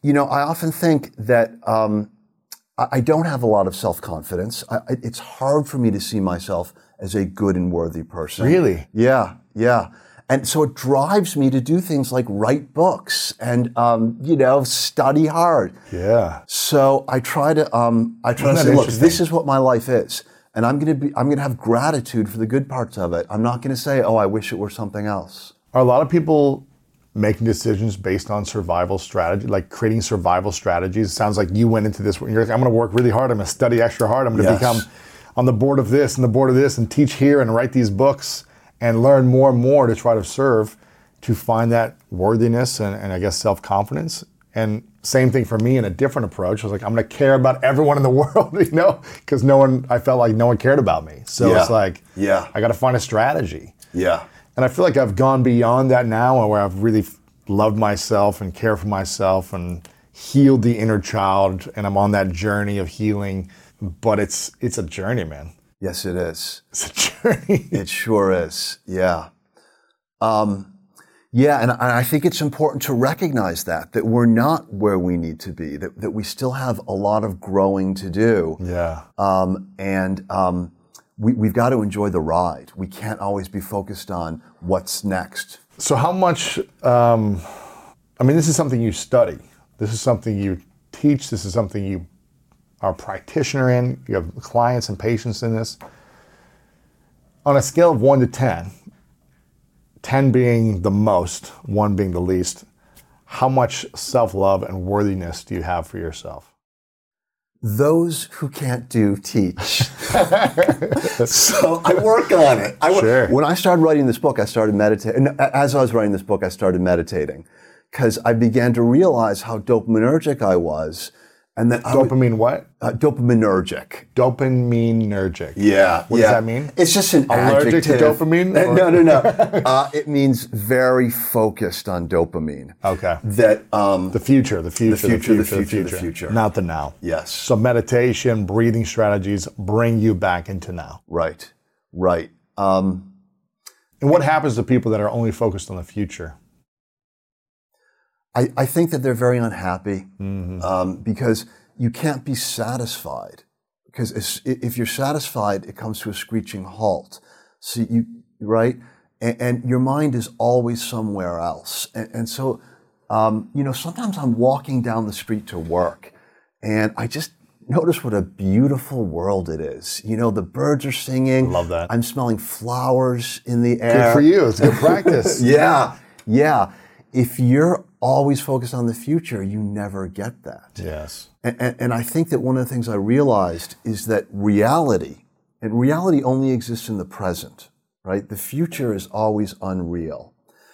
you know, I often think that um, I, I don't have a lot of self-confidence. I, I, it's hard for me to see myself as a good and worthy person. Really? Yeah, yeah. And so it drives me to do things like write books and, um, you know, study hard. Yeah. So I try to, um, I try Isn't to that say, look, interesting? this is what my life is. And I'm going to be, I'm going to have gratitude for the good parts of it. I'm not going to say, oh, I wish it were something else. Are a lot of people making decisions based on survival strategy, like creating survival strategies? It sounds like you went into this, you're like, I'm going to work really hard. I'm going to study extra hard. I'm going to Yes. become on the board of this and the board of this and teach here and write these books and learn more and more to try to serve, to find that worthiness and, and I guess self-confidence. And same thing for me in a different approach. I was like, I'm going to care about everyone in the world, you know, because no one, I felt like no one cared about me. So Yeah. it's like, Yeah. I got to find a strategy. Yeah. And I feel like I've gone beyond that now, where I've really loved myself and cared for myself and healed the inner child. And I'm on that journey of healing. But it's it's a journey, man. Yes, it is. It's a journey. It sure is. Yeah. Um, yeah, and I I think it's important to recognize that, that we're not where we need to be, that, that we still have a lot of growing to do. Yeah. Um, and um, we, we've got to enjoy the ride. We can't always be focused on what's next. So how much, um, I mean, this is something you study. This is something you teach. This is something you are a practitioner in. You have clients and patients in this. On a scale of one to ten, ten being the most, one being the least, how much self-love and worthiness do you have for yourself? Those who can't do, teach. So I work on it. I work. Sure. When I started writing this book, I started meditating. As I was writing this book, I started meditating because I began to realize how dopaminergic I was. And then I would- Dopamine what? uh, dopaminergic. Dopaminergic. Yeah. What yeah. does that mean? It's just an Allergic to adjective. dopamine, Uh, or- No, no, no. uh, it means very focused on dopamine. Okay. That, um, The future, the future, The future, the future, the future. Not the now. yes. So meditation, breathing strategies bring you back into now. Right. Right. Um, And what happens to people that are only focused on the future? I, I think that they're very unhappy um, because you can't be satisfied. Because as- if you're satisfied, it comes to a screeching halt. So you, right? And, and your mind is always somewhere else. And, and so, um, you know, sometimes I'm walking down the street to work and I just notice what a beautiful world it is. You know, the birds are singing. Love that. I'm smelling flowers in the air. Good for you. It's good practice. Yeah, yeah. If you're always focused on the future, you never get that. Yes. And, and, and I think that one of the things I realized is that reality, and reality only exists in the present, right? The future is always unreal.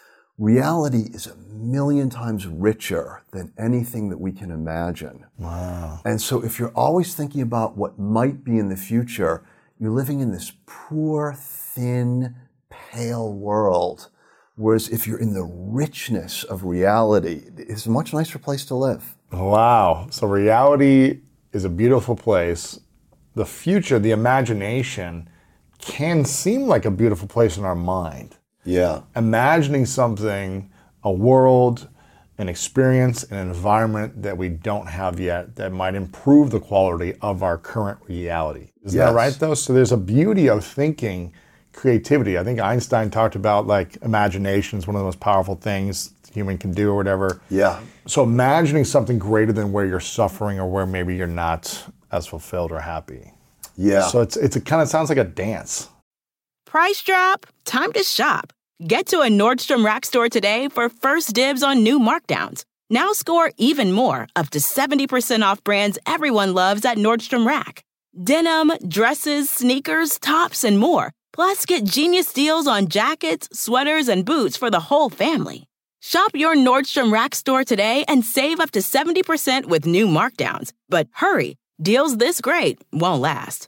Reality is a million times richer than anything that we can imagine. Wow. And so if you're always thinking about what might be in the future, you're living in this poor, thin, pale world. Whereas if you're in the richness of reality, it's a much nicer place to live. Wow. So reality is a beautiful place. The future, the imagination, can seem like a beautiful place in our mind. Yeah. Imagining something, a world, an experience, an environment that we don't have yet that might improve the quality of our current reality. Isn't Yes. that right, though? So there's a beauty of thinking creativity. I think Einstein talked about like imagination is one of the most powerful things a human can do or whatever. Yeah. So imagining something greater than where you're suffering or where maybe you're not as fulfilled or happy. Yeah. So it's it's a kind of sounds like a dance. Price drop? Time to shop. Get to a Nordstrom Rack store today for first dibs on new markdowns. Now score even more, up to seventy percent off brands everyone loves at Nordstrom Rack. Denim, dresses, sneakers, tops, and more. Plus, get genius deals on jackets, sweaters, and boots for the whole family. Shop your Nordstrom Rack store today and save up to seventy percent with new markdowns. But hurry, deals this great won't last.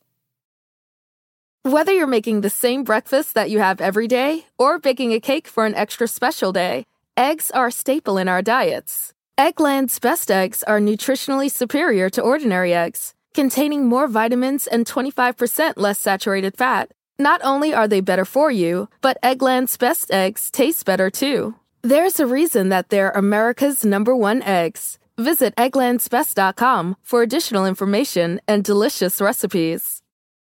Whether you're making the same breakfast that you have every day or baking a cake for an extra special day, eggs are a staple in our diets. Eggland's best eggs are nutritionally superior to ordinary eggs, containing more vitamins and twenty-five percent less saturated fat. Not only are they better for you, but Eggland's best eggs taste better too. There's a reason that they're America's number one eggs, Visit egglands best dot com for additional information and delicious recipes.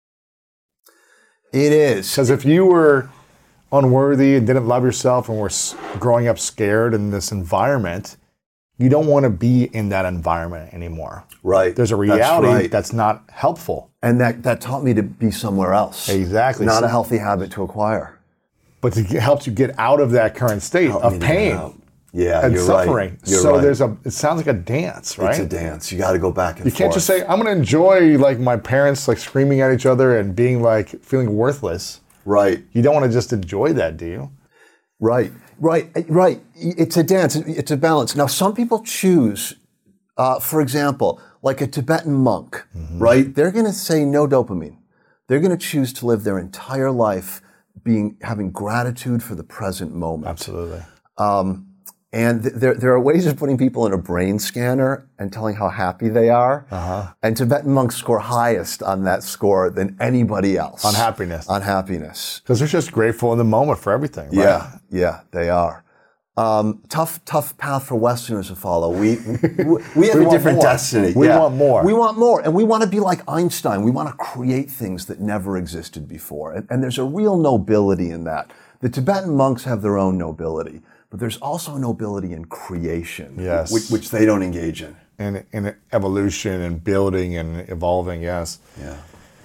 It is. Because if you were unworthy and didn't love yourself and were s- growing up scared in this environment, you don't want to be in that environment anymore. Right. There's a That's reality right. that's not helpful. And that, that taught me to be somewhere else. Exactly. Not So- a healthy habit to acquire. But it helps you get out of that current state Help of me to get pain out. Yeah, and you're suffering. right. You're so right. there's a. It sounds like a dance, right? It's a dance. You got to go back and You forth. can't just say, I'm going to enjoy like my parents like screaming at each other and being like feeling worthless. Right. You don't want to just enjoy that, do you? Right, right, right. It's a dance. It's a balance. Now, some people choose, uh, for example, like a Tibetan monk, Mm-hmm. right? They're going to say no dopamine. They're going to choose to live their entire life being having gratitude for the present moment. Absolutely. Um, and th- there, there are ways of putting people in a brain scanner and telling how happy they are. Uh-huh. And Tibetan monks score highest on that score than anybody else. On happiness. On happiness. Because they're just grateful in the moment for everything, right? Yeah, yeah, they are. Um, tough, tough path for Westerners to follow. We we, we have We a want different more. destiny. We want more. We want more, and we want to be like Einstein. We want to create things that never existed before, and, and there's a real nobility in that. The Tibetan monks have their own nobility, but there's also nobility in creation, Yes. which, which they don't engage in. And in evolution and building and evolving, yes. Yeah.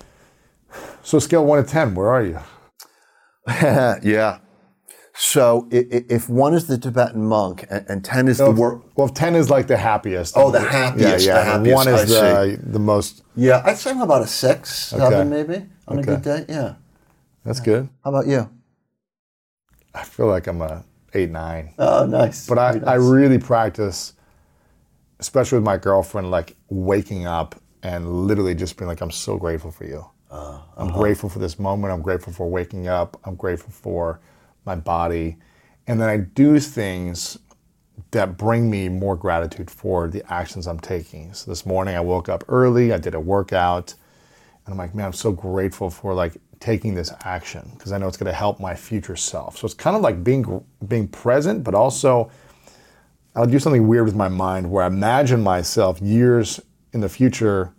So scale one to ten, where are you? Yeah. So i- i- if one is the Tibetan monk and, and ten is the Well, if- work, Well, if ten is like the happiest. Oh, the happiest, Yeah, the yeah. and happiest, one is I the, the most. yeah, I'd say I'm about a six, seven Okay. maybe on Okay. a good day. Yeah. That's good. How about you? I feel like I'm a eight, nine. Oh, nice. But I, Very I nice. really practice, especially with my girlfriend, like waking up and literally just being like, I'm so grateful for you. Uh, I'm uh-huh. grateful for this moment. I'm grateful for waking up. I'm grateful for my body. And then I do things that bring me more gratitude for the actions I'm taking. So this morning I woke up early, I did a workout, and I'm like, man, I'm so grateful for like taking this action because I know it's going to help my future self. So it's kind of like being being present, but also I'll do something weird with my mind where I imagine myself years in the future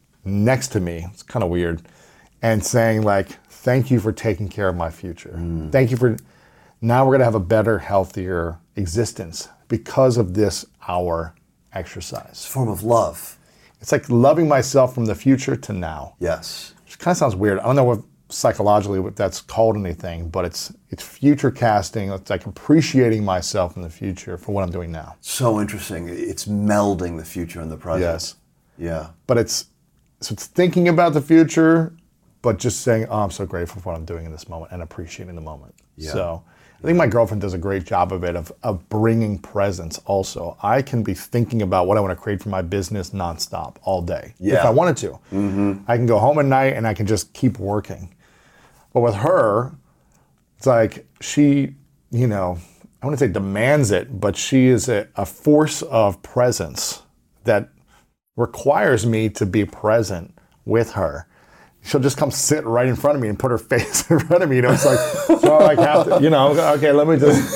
next to me. It's kind of weird. And saying like, thank you for taking care of my future. Mm. Thank you for, now we're going to have a better, healthier existence because of this hour exercise. It's a form of love. It's like loving myself from the future to now. Yes. Which kind of sounds weird. I don't know what psychologically what that's called anything, but it's it's future casting. It's like appreciating myself in the future for what I'm doing now. So interesting. It's melding the future and the present. Yes. Yeah. But it's so it's thinking about the future, but just saying, oh, I'm so grateful for what I'm doing in this moment and appreciating the moment. Yeah. So I think my girlfriend does a great job of it, of, of bringing presence also. I can be thinking about what I want to create for my business nonstop all day, Yeah. if I wanted to. Mm-hmm. I can go home at night and I can just keep working. But with her, it's like she, you know, I wouldn't say demands it, but she is a, a force of presence that requires me to be present with her. She'll just come sit right in front of me and put her face in front of me. You know, it's like, so I like have to, you know, okay, let me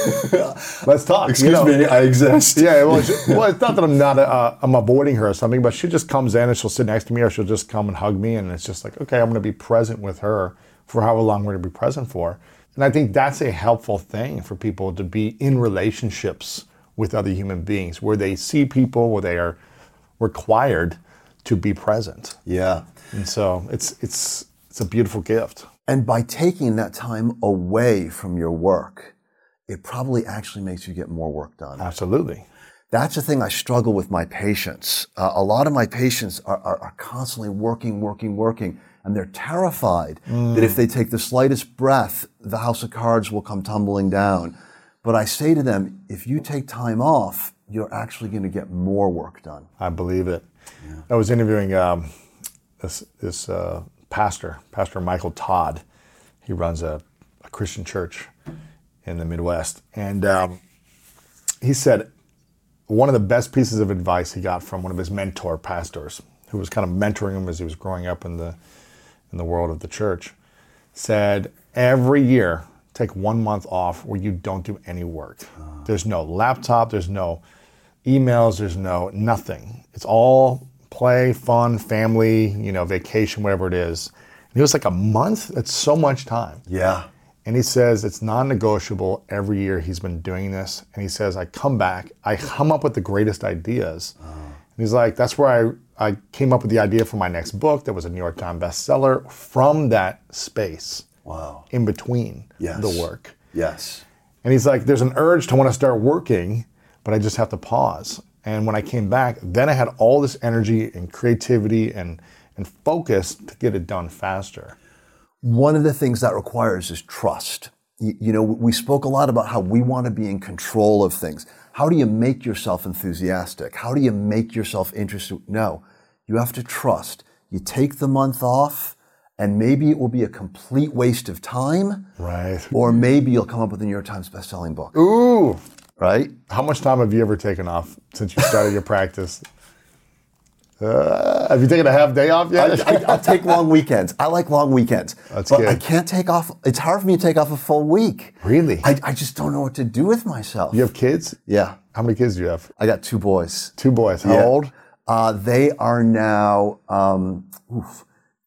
just, let's talk. Excuse you know? me, I exist. Yeah, well, it's, well, it's not that I'm not, uh, I'm avoiding her or something, but she just comes in and she'll sit next to me or she'll just come and hug me. And it's just like, okay, I'm going to be present with her for however long we're going to be present for. And I think that's a helpful thing for people to be in relationships with other human beings where they see people, where they are required to be present. Yeah. And so it's it's it's a beautiful gift. And by taking that time away from your work, it probably actually makes you get more work done. Absolutely. That's the thing I struggle with my patients. Uh, a lot of my patients are, are, are constantly working, working, working, and they're terrified mm. that if they take the slightest breath, the house of cards will come tumbling down. But I say to them, if you take time off, you're actually going to get more work done. I believe it. Yeah. I was interviewing um, this, this uh, pastor, Pastor Michael Todd. He runs a, a Christian church in the Midwest. And um, he said one of the best pieces of advice he got from one of his mentor pastors, who was kind of mentoring him as he was growing up in the in the world of the church, said every year, take one month off where you don't do any work. Uh. There's no laptop, there's no emails, there's no nothing. It's all play, fun, family, you know, vacation, whatever it is. And it was like a month. That's so much time. Yeah. And he says it's non-negotiable. Every year he's been doing this. And he says, I come back, I come up with the greatest ideas. Oh. And he's like, that's where I, I came up with the idea for my next book that was a New York Times bestseller from that space. Wow. In between yes. the work. Yes. And he's like, there's an urge to want to start working, but I just have to pause. And when I came back, then I had all this energy and creativity and, and focus to get it done faster. One of the things that requires is trust. You, you know, we spoke a lot about how we want to be in control of things. How do you make yourself enthusiastic? How do you make yourself interested? No, you have to trust. You take the month off, and maybe it will be a complete waste of time. Right. Or maybe you'll come up with a New York Times best-selling book. Ooh. Right? How much time have you ever taken off since you started your practice? Uh, have you taken a half day off yet? I, I, I'll take long weekends. I like long weekends. That's but good. I can't take off. It's hard for me to take off a full week. Really? I, I just don't know what to do with myself. You have kids? Yeah. How many kids do you have? I got two boys. Two boys. How Yeah. old? Uh, they are now um, oof,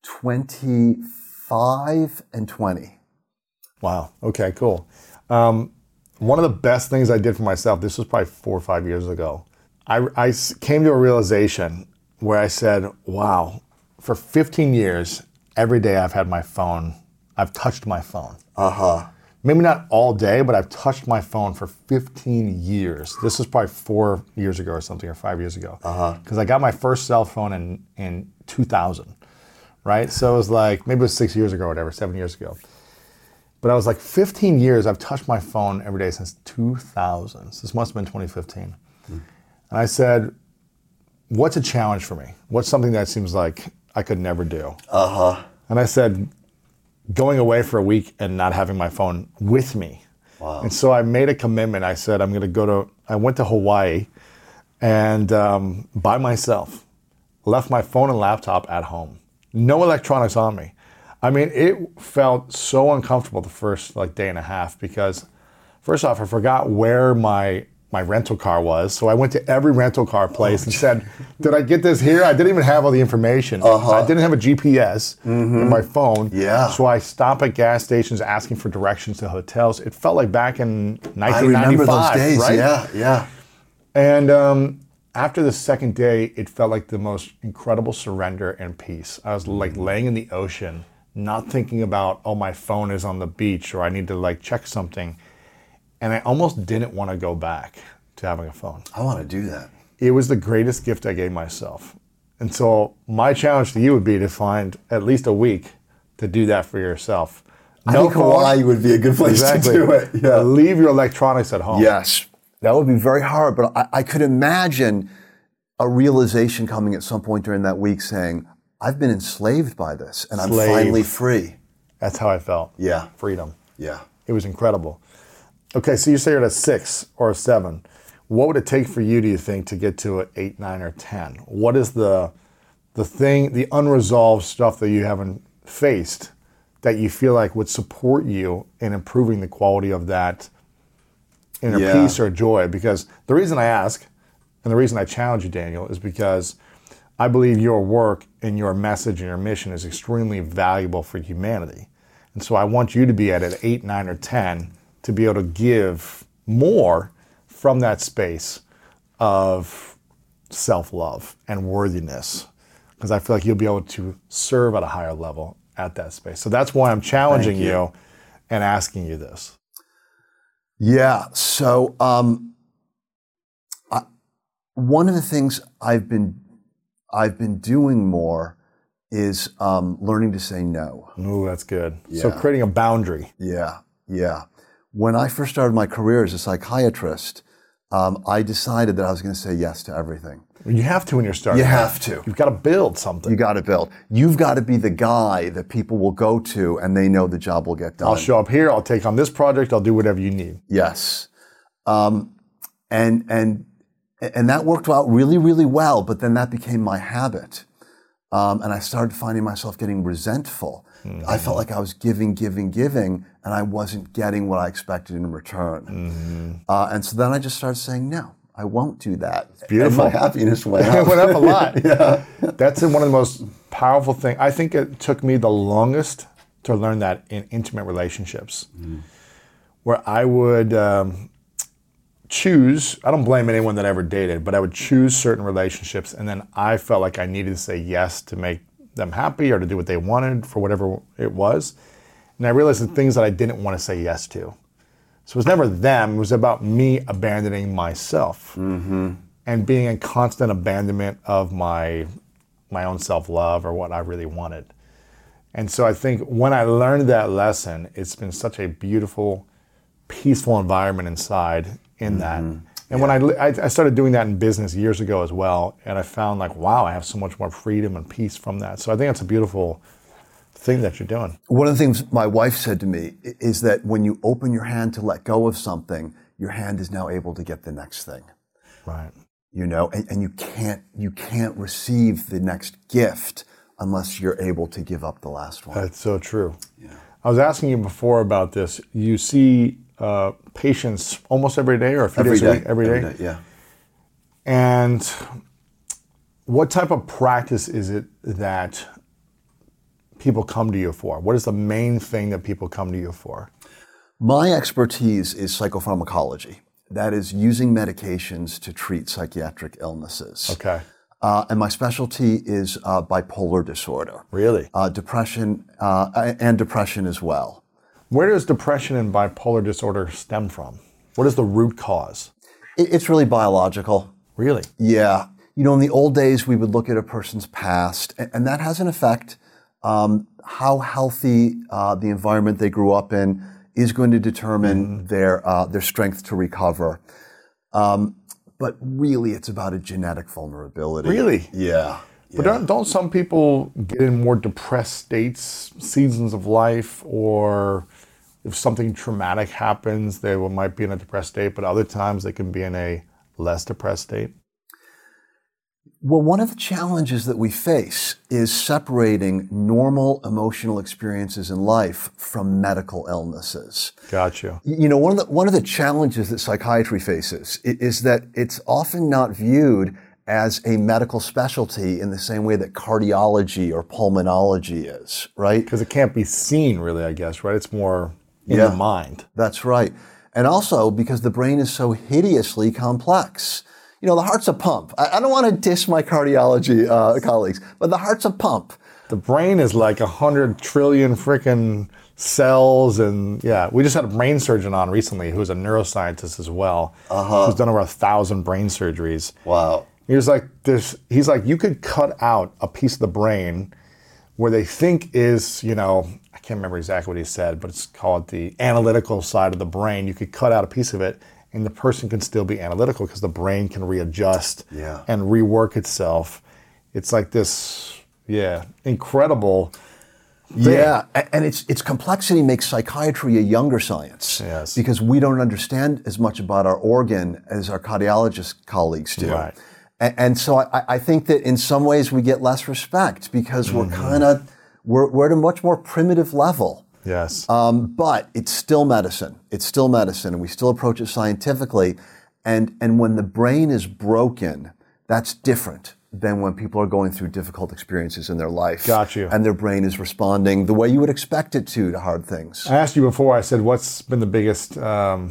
twenty-five and twenty. Wow. Okay, cool. Um, one of the best things I did for myself, this was probably four or five years ago, I, I came to a realization where I said, wow, for fifteen years, every day I've had my phone, I've touched my phone. Uh-huh. Maybe not all day, but I've touched my phone for fifteen years. This was probably four years ago or something, or five years ago. Uh-huh. Because I got my first cell phone in, in two thousand, right? So it was like, maybe it was six years ago or whatever, seven years ago. But I was like, fifteen years, I've touched my phone every day since two thousand. So this must have been twenty fifteen. Mm. And I said, what's a challenge for me? What's something that seems like I could never do? Uh-huh. And I said, going away for a week and not having my phone with me. Wow. And so I made a commitment. I said, I'm going to go to, I went to Hawaii and um, by myself, left my phone and laptop at home. No electronics on me. I mean, it felt so uncomfortable the first like day and a half because first off, I forgot where my my rental car was. So I went to every rental car place oh, and said, did I get this here? I didn't even have all the information. Uh-huh. I didn't have a G P S mm-hmm. in my phone. Yeah. So I stopped at gas stations asking for directions to hotels. It felt like back in nineteen ninety-five. I remember those days, right? yeah, yeah. And um, after the second day, it felt like the most incredible surrender and peace. I was like laying in the ocean, not thinking about, oh, my phone is on the beach or I need to like check something. And I almost didn't want to go back to having a phone. I want to do that. It was the greatest gift I gave myself. And so my challenge to you would be to find at least a week to do that for yourself. No I think Hawaii would be a good place exactly. to do it. Yeah. Leave your electronics at home. Yes. That would be very hard, but I, I could imagine a realization coming at some point during that week saying, I've been enslaved by this and I'm Slave. finally free. That's how I felt. Yeah. Freedom. Yeah. It was incredible. Okay, so you say you're at a six or a seven. What would it take for you, do you think, to get to an eight, nine, or ten? What is the the thing, the unresolved stuff that you haven't faced that you feel like would support you in improving the quality of that inner yeah. peace or joy? Because the reason I ask, and the reason I challenge you, Daniel, is because I believe your work and your message and your mission is extremely valuable for humanity. And so I want you to be at an eight, nine, or ten to be able to give more from that space of self-love and worthiness. Because I feel like you'll be able to serve at a higher level at that space. So that's why I'm challenging you. you and asking you this. Yeah, so um, I, one of the things I've been I've been doing more is um, learning to say no. Ooh, that's good. Yeah. So creating a boundary. Yeah, yeah. When I first started my career as a psychiatrist, um, I decided that I was going to say yes to everything. You have to when you're starting. You have to. You've got to build something. You got to build. You've got to be the guy that people will go to and they know the job will get done. I'll show up here. I'll take on this project. I'll do whatever you need. Yes. Um, and, and, and that worked out really, really well, but then that became my habit. Um, and I started finding myself getting resentful. Mm-hmm. I felt like I was giving, giving, giving, and I wasn't getting what I expected in return. Mm-hmm. Uh, and so then I just started saying, no, I won't do that. Beautiful. And my happiness went up. It went up a lot. Yeah. That's one of the most powerful things. I think it took me the longest to learn that in intimate relationships, mm. where I would um, choose, I don't blame anyone that ever dated, but I would choose certain relationships, and then I felt like I needed to say yes to make them happy or to do what they wanted for whatever it was. And I realized the things that I didn't want to say yes to. So it was never them, it was about me abandoning myself mm-hmm. and being in constant abandonment of my my own self-love or what I really wanted. And so I think when I learned that lesson, it's been such a beautiful, peaceful environment inside in mm-hmm. that. And yeah. when I, I started doing that in business years ago as well, and I found like, wow, I have so much more freedom and peace from that. So I think that's a beautiful thing that you're doing. One of the things my wife said to me is that when you open your hand to let go of something, your hand is now able to get the next thing. Right. You know, and, and you can't you can't receive the next gift unless you're able to give up the last one. That's so true. Yeah. I was asking you before about this. You see uh, patients almost every day or a few every days day. a week? Every day? Every day, yeah. And what type of practice is it that people come to you for? What is the main thing that people come to you for? My expertise is psychopharmacology. That is using medications to treat psychiatric illnesses. Okay. Uh, and my specialty is uh, bipolar disorder. Really? Uh, depression, uh, and depression as well. Where does depression and bipolar disorder stem from? What is the root cause? It, it's really biological. Really? Yeah. You know, in the old days, we would look at a person's past, and, and that has an effect. Um, how healthy uh, the environment they grew up in is going to determine mm. their uh, their strength to recover. Um, but really, it's about a genetic vulnerability. Really? Yeah. But yeah. don't, don't some people get in more depressed states, seasons of life, or if something traumatic happens, they will, might be in a depressed state, but other times they can be in a less depressed state? Well, one of the challenges that we face is separating normal emotional experiences in life from medical illnesses. Gotcha. You know, one of the, one of the challenges that psychiatry faces is that it's often not viewed as a medical specialty in the same way that cardiology or pulmonology is, right? Because it can't be seen, really, I guess, right? It's more in yeah, the mind. That's right. And also because the brain is so hideously complex. You know, the heart's a pump. I, I don't want to diss my cardiology uh, colleagues, but the heart's a pump. The brain is like a hundred trillion freaking cells, and yeah, we just had a brain surgeon on recently who's a neuroscientist as well, uh-huh. who's done over a thousand brain surgeries. Wow. He was like, this. He's like, you could cut out a piece of the brain where they think is, you know, I can't remember exactly what he said, but it's called the analytical side of the brain. You could cut out a piece of it, and the person can still be analytical because the brain can readjust yeah. and rework itself. It's like this, yeah, incredible thing. Yeah, and its its complexity makes psychiatry a younger science. Yes. Because we don't understand as much about our organ as our cardiologist colleagues do. Right. And, and so I, I think that in some ways we get less respect because mm-hmm. we're kind of, we're, we're at a much more primitive level. Yes. Um, but it's still medicine. It's still medicine, and we still approach it scientifically. And and when the brain is broken, that's different than when people are going through difficult experiences in their life. Got you. And their brain is responding the way you would expect it to to hard things. I asked you before, I said, what's been the biggest, um,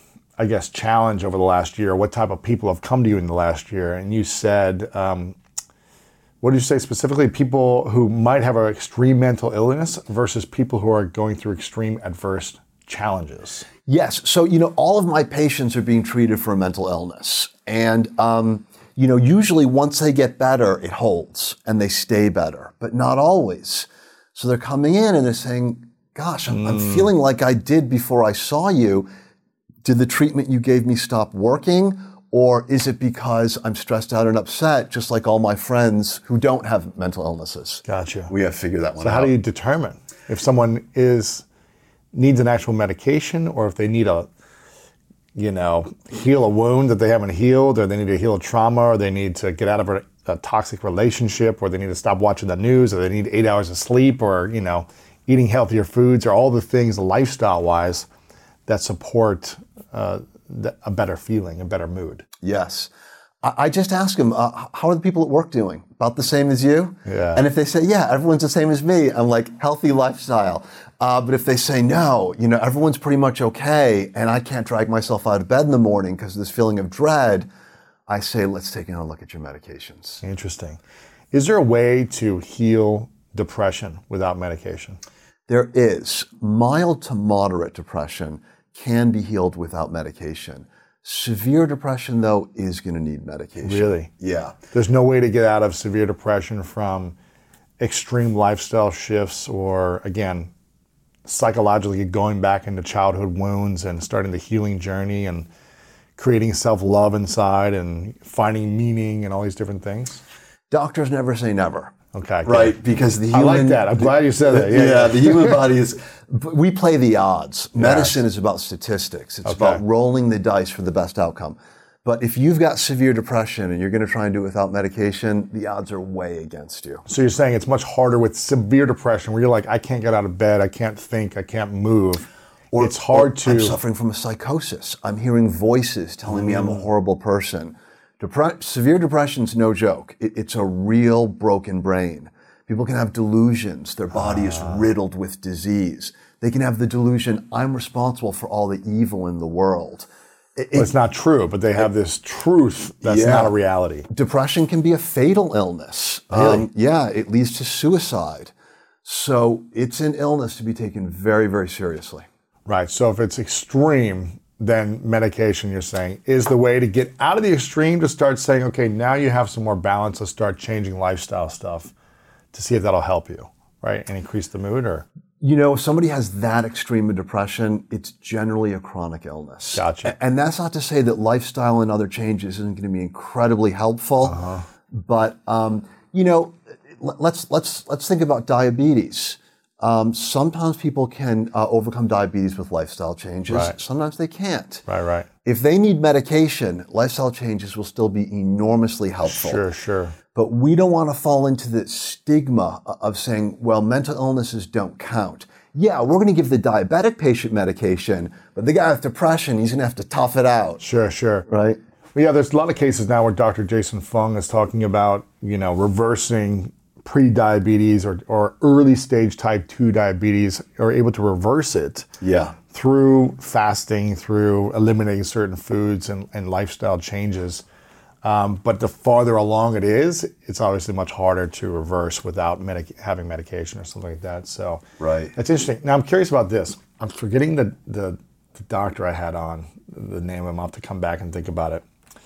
I guess, challenge over the last year? What type of people have come to you in the last year? And you said, um, what did you say specifically? People who might have an extreme mental illness versus people who are going through extreme adverse challenges. Yes. So, you know, all of my patients are being treated for a mental illness. And, um, you know, usually once they get better, it holds and they stay better, but not always. So they're coming in and they're saying, gosh, I'm, mm. I'm feeling like I did before I saw you. Did the treatment you gave me stop working? Or is it because I'm stressed out and upset, just like all my friends who don't have mental illnesses? Gotcha. We have to figure that one so out. So how do you determine if someone is needs an actual medication, or if they need a, you know, heal a wound that they haven't healed, or they need to heal a trauma, or they need to get out of a, a toxic relationship, or they need to stop watching the news, or they need eight hours of sleep, or, you know, eating healthier foods, or all the things lifestyle-wise that support uh, th- a better feeling, a better mood. Yes. I, I just ask them, uh, how are the people at work doing? About the same as you? Yeah. And if they say, yeah, everyone's the same as me, I'm like, healthy lifestyle. Uh, but if they say, no, you know, everyone's pretty much okay, and I can't drag myself out of bed in the morning because of this feeling of dread, I say, let's take another look at your medications. Interesting. Is there a way to heal depression without medication? There is. Mild to moderate depression can be healed without medication. Severe depression, though, is going to need medication. Really? Yeah. There's no way to get out of severe depression from extreme lifestyle shifts or, again, psychologically going back into childhood wounds and starting the healing journey and creating self-love inside and finding meaning and all these different things? Doctors never say never. Okay. Right, good. because the human... I like that. I'm glad you said that. Yeah, yeah, yeah. the human body is... We play the odds. Medicine yes. is about statistics. It's okay. about rolling the dice for the best outcome. But if you've got severe depression and you're going to try and do it without medication, the odds are way against you. So you're saying it's much harder with severe depression where you're like, I can't get out of bed, I can't think, I can't move. Or it's hard or to... I'm suffering from a psychosis. I'm hearing voices telling mm. me I'm a horrible person. Depre- severe depression's no joke. It, it's a real broken brain. People can have delusions. Their body is riddled with disease. They can have the delusion, I'm responsible for all the evil in the world. It, well, it's not true, but they have this truth that's yeah. not a reality. Depression can be a fatal illness. Really? Um, yeah, it leads to suicide. So it's an illness to be taken very, very seriously. Right. So if it's extreme, then medication, you're saying, is the way to get out of the extreme to start saying, okay, now you have some more balance, let's start changing lifestyle stuff to see if that'll help you, right? And increase the mood or? You know, if somebody has that extreme of depression, it's generally a chronic illness. Gotcha. And that's not to say that lifestyle and other changes isn't going to be incredibly helpful. Uh-huh. But, um, you know, let's, let's, let's think about diabetes. Um, sometimes people can uh, overcome diabetes with lifestyle changes. Right. Sometimes they can't. Right, right. If they need medication, lifestyle changes will still be enormously helpful. Sure, sure. But we don't want to fall into the stigma of saying, well, mental illnesses don't count. Yeah, we're going to give the diabetic patient medication, but the guy with depression, he's going to have to tough it out. Sure, sure. Right? Well, yeah, there's a lot of cases now where Doctor Jason Fung is talking about, you know, reversing pre-diabetes or, or early stage type two diabetes, are able to reverse it. Yeah. Through fasting, through eliminating certain foods and, and lifestyle changes. Um, but the farther along it is, it's obviously much harder to reverse without medic- having medication or something like that. So right. That's interesting. Now I'm curious about this. I'm forgetting the, the, the doctor I had on, the name of him. I'll have to come back and think about it.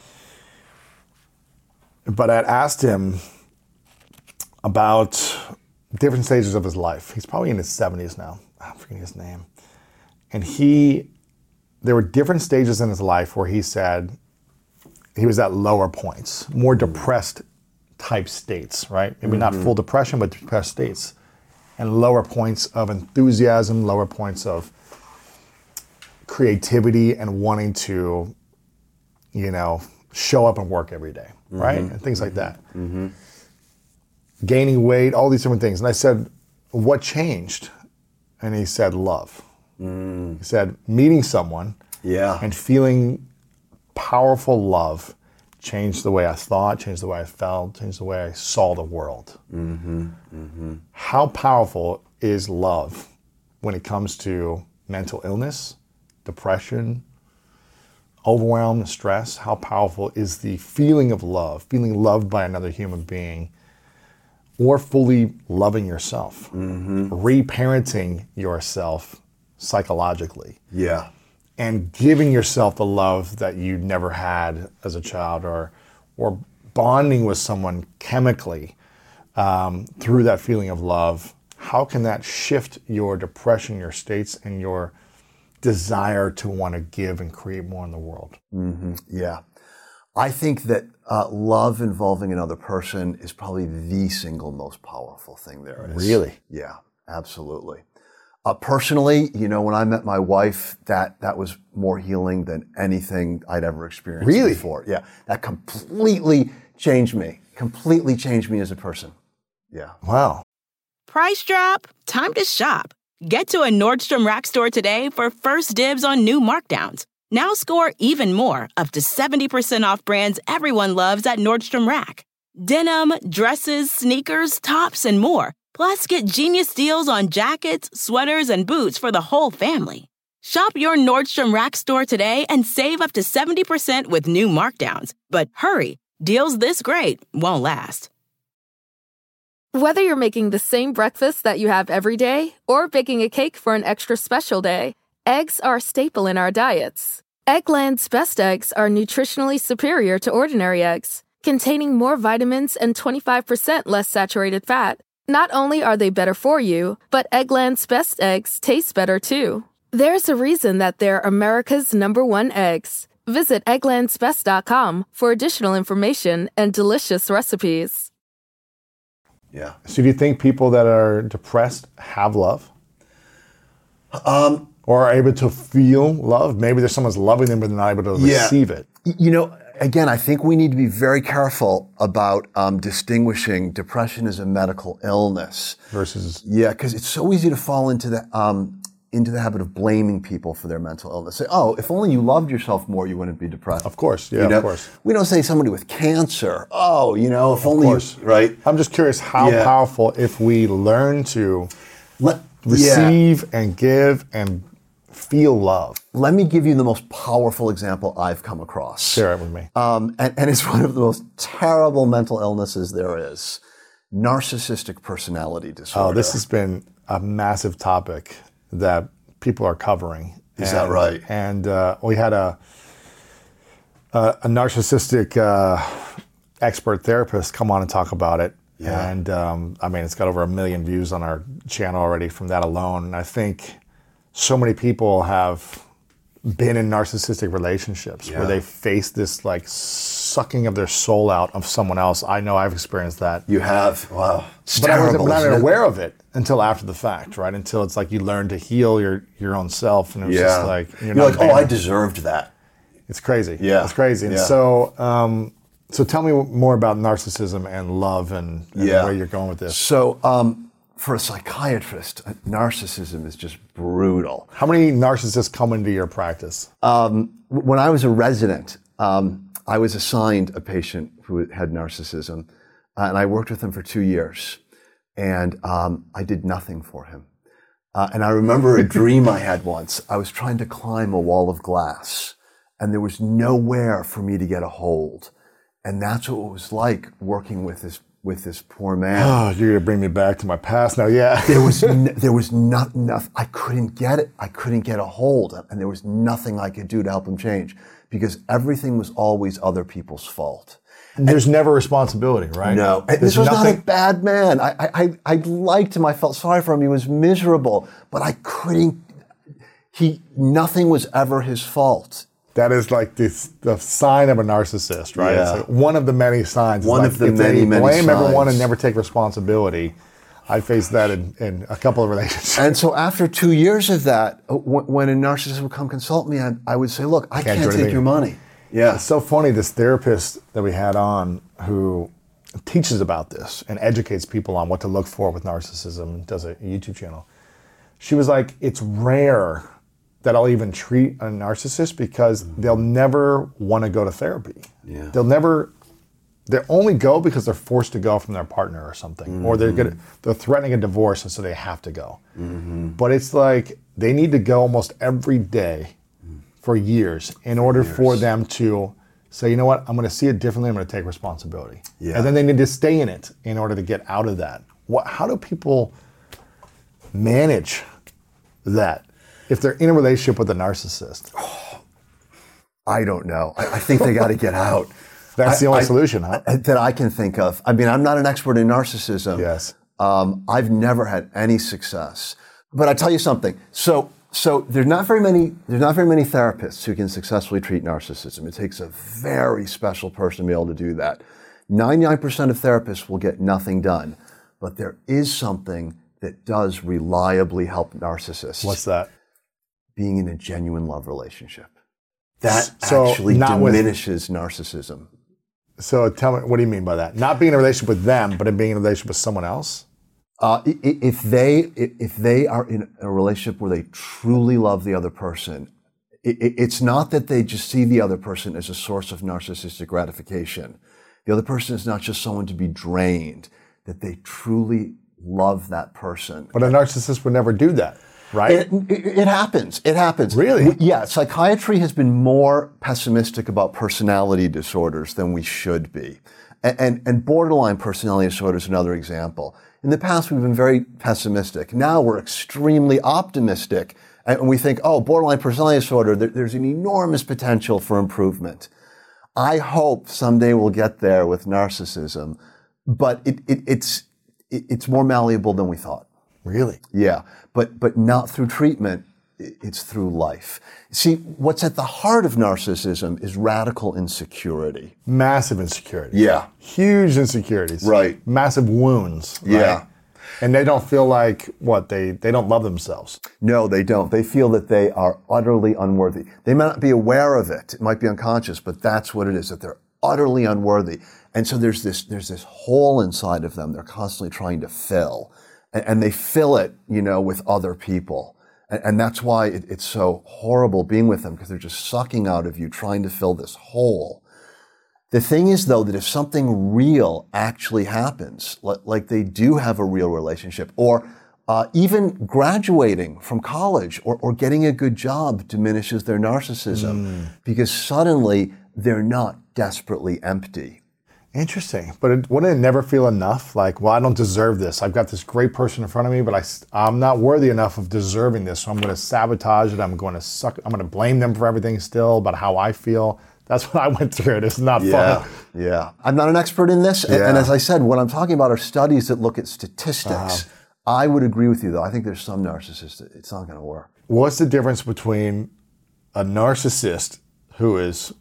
But I'd asked him about different stages of his life. He's probably in his seventies now. I'm forgetting his name. And he, there were different stages in his life where he said he was at lower points, more depressed type states, right? Maybe mm-hmm. not full depression, but depressed states. And lower points of enthusiasm, lower points of creativity and wanting to, you know, show up and work every day, mm-hmm. right? And things like that. Mm-hmm. Gaining weight, all these different things. And I said, what changed? And he said, love. Mm. He said, meeting someone yeah. and feeling powerful love changed the way I thought, changed the way I felt, changed the way I saw the world. Mm-hmm. Mm-hmm. How powerful is love when it comes to mental illness, depression, overwhelm, stress? How powerful is the feeling of love, feeling loved by another human being, or fully loving yourself, mm-hmm. reparenting yourself psychologically? Yeah. And giving yourself the love that you never had as a child, or or bonding with someone chemically um, through that feeling of love. How can that shift your depression, your states, and your desire to want to give and create more in the world? Mm-hmm. Yeah. I think that uh, love involving another person is probably the single most powerful thing there is. Really? Yeah, absolutely. Uh, personally, you know, when I met my wife, that that was more healing than anything I'd ever experienced really? before. Yeah, that completely changed me, completely changed me as a person. Yeah. Wow. Price drop? Time to shop. Get to a Nordstrom Rack store today for first dibs on new markdowns. Now score even more, up to seventy percent off brands everyone loves at Nordstrom Rack. Denim, dresses, sneakers, tops, and more. Plus, get genius deals on jackets, sweaters, and boots for the whole family. Shop your Nordstrom Rack store today and save up to seventy percent with new markdowns. But hurry, deals this great won't last. Whether you're making the same breakfast that you have every day or baking a cake for an extra special day, eggs are a staple in our diets. Eggland's Best Eggs are nutritionally superior to ordinary eggs, containing more vitamins and twenty-five percent less saturated fat. Not only are they better for you, but Eggland's Best Eggs taste better too. There's a reason that they're America's number one eggs. Visit egglands best dot com for additional information and delicious recipes. Yeah. So do you think people that are depressed have love? Um, or are able to feel love? Maybe there's someone's loving them, but they're not able to yeah. receive it. You know, again, I think we need to be very careful about um, distinguishing depression as a medical illness. Versus... Yeah, because it's so easy to fall into the, um, into the habit of blaming people for their mental illness. Say, oh, if only you loved yourself more, you wouldn't be depressed. Of course, yeah, you know? of course. We don't say somebody with cancer, oh, you know, if of only course. you, right? I'm just curious how yeah. powerful if we learn to Let, receive yeah. and give and feel love. Let me give you the most powerful example I've come across. Share it with me. Um, and, and it's one of the most terrible mental illnesses there is. Narcissistic personality disorder. Oh, this has been a massive topic that people are covering. Is and, that right? And uh, we had a a, a narcissistic uh, expert therapist come on and talk about it. Yeah. And um, I mean, it's got over a million views on our channel already from that alone. And I think so many people have been in narcissistic relationships yeah. where they face this like sucking of their soul out of someone else. I know I've experienced that. You have? Wow. It's but terrible, I wasn't, isn't not it? aware of it until after the fact, right? Until it's like you learn to heal your, your own self. And it was yeah. just like, you're, you're not like, oh, there. I deserved that. It's crazy. Yeah. It's crazy. And yeah. so, um, so tell me more about narcissism and love and, and yeah. where you're going with this. So, um, for a psychiatrist, narcissism is just brutal. How many narcissists come into your practice? Um, when I was a resident, um, I was assigned a patient who had narcissism, uh, and I worked with him for two years, and um, I did nothing for him. Uh, and I remember a dream I had once. I was trying to climb a wall of glass, and there was nowhere for me to get a hold. And that's what it was like working with this with this poor man. Oh, you're gonna bring me back to my past now. Yeah, there was n- there was not enough. I couldn't get it. I couldn't get a hold, and there was nothing I could do to help him change because everything was always other people's fault. There's and, never responsibility, right? No, and this was nothing. Not a bad man. I, I I liked him. I felt sorry for him. He was miserable, but I couldn't. He nothing was ever his fault. That is like this, the sign of a narcissist, right? Yeah. It's like one of the many signs. One like of the if many, they many blame signs. everyone and never take responsibility. I faced that in, in a couple of relationships. And so after two years of that, when a narcissist would come consult me, I, I would say, look, I can't, can't take your money. Yeah. It's so funny, this therapist that we had on who teaches about this and educates people on what to look for with narcissism, does a YouTube channel. She was like, it's rare that I'll even treat a narcissist because they'll never want to go to therapy. Yeah. They'll never, they only go because they're forced to go from their partner or something, mm-hmm. or they're gonna, they're threatening a divorce and so they have to go. Mm-hmm. But it's like they need to go almost every day for years in for order years. for them to say, you know what, I'm going to see it differently. I'm going to take responsibility. Yeah. And then they need to stay in it in order to get out of that. What? How do people manage that? If they're in a relationship with a narcissist? Oh, I don't know. I, I think they got to get out. That's I, the only I, solution, huh? I, that I can think of. I mean, I'm not an expert in narcissism. Yes. Um, I've never had any success. But I tell you something. So, so there's not very many. There's not very many therapists who can successfully treat narcissism. It takes a very special person to be able to do that. ninety-nine percent of therapists will get nothing done, but there is something that does reliably help narcissists. What's that? Being in a genuine love relationship. That so actually with, diminishes narcissism. So tell me, what do you mean by that? Not being in a relationship with them, but in being in a relationship with someone else? Uh, if they if they are in a relationship where they truly love the other person, It, it, it's not that they just see the other person as a source of narcissistic gratification. The other person is not just someone to be drained, that they truly love that person. But a narcissist would never do that, right? It, it, it happens. It happens. Really? Yeah. Psychiatry has been more pessimistic about personality disorders than we should be. And, and, and borderline personality disorder is another example. In the past, we've been very pessimistic. Now we're extremely optimistic. And we think, oh, borderline personality disorder, there, there's an enormous potential for improvement. I hope someday we'll get there with narcissism, but it, it, it's, it, it's more malleable than we thought. Really? Yeah, but but not through treatment, it's through life. See, what's at the heart of narcissism is radical insecurity. Massive insecurity. Yeah. Huge insecurities. Right. Massive wounds. Right? Yeah. And they don't feel like, what, they, they don't love themselves. No, they don't. They feel that they are utterly unworthy. They may not be aware of it. It might be unconscious, but that's what it is, that they're utterly unworthy. And so there's this, there's this hole inside of them they're constantly trying to fill. And, and they fill it, you know, with other people. And, and that's why it, it's so horrible being with them, because they're just sucking out of you, trying to fill this hole. The thing is, though, that if something real actually happens, like, like they do have a real relationship, or uh, even graduating from college or, or getting a good job diminishes their narcissism, mm. because suddenly they're not desperately empty. Interesting. But it, wouldn't it never feel enough? Like, well, I don't deserve this. I've got this great person in front of me, but I, I'm not worthy enough of deserving this, so I'm going to sabotage it. I'm going to suck. I'm going to blame them for everything still about how I feel. That's what I went through. It's not yeah, fun. Yeah. I'm not an expert in this. Yeah. And as I said, what I'm talking about are studies that look at statistics. Uh-huh. I would agree with you, though. I think there's some narcissists that it's not going to work. What's the difference between a narcissist who is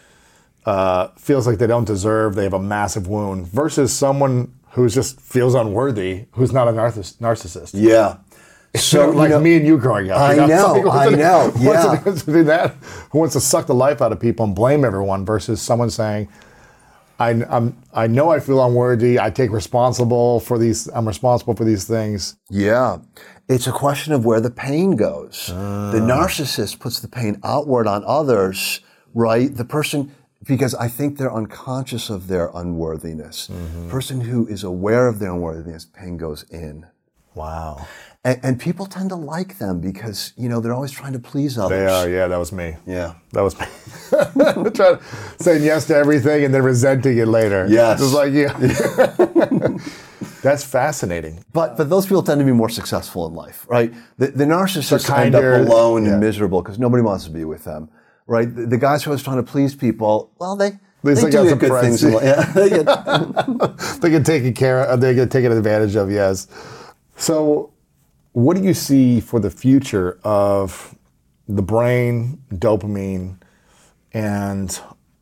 uh, feels like they don't deserve, they have a massive wound, versus someone who just feels unworthy, who's not a narciss- narcissist? Yeah. So like you know, me and you growing up. I you know, know, I the, know, what's yeah. the difference between that, who wants to suck the life out of people and blame everyone, versus someone saying, I, I'm, I know I feel unworthy, I take responsible for these, I'm responsible for these things. Yeah. It's a question of where the pain goes. Uh. The narcissist puts the pain outward on others, right? The person, because I think they're unconscious of their unworthiness. Mm-hmm. The person who is aware of their unworthiness, pain goes in. Wow. And, and people tend to like them because, you know, they're always trying to please others. They are, yeah, that was me. Yeah. That was me. Trying to, saying yes to everything and then resenting it later. Yes. Just like, yeah. That's fascinating. But but those people tend to be more successful in life, right? The, the narcissists so kinder, end up alone yeah. and miserable because nobody wants to be with them, right? The, the guys who are always trying to please people, well, they, they, they do get good friends. things in life. Yeah, they get, they get taken care of, they get taken advantage of, yes. So what do you see for the future of the brain, dopamine, and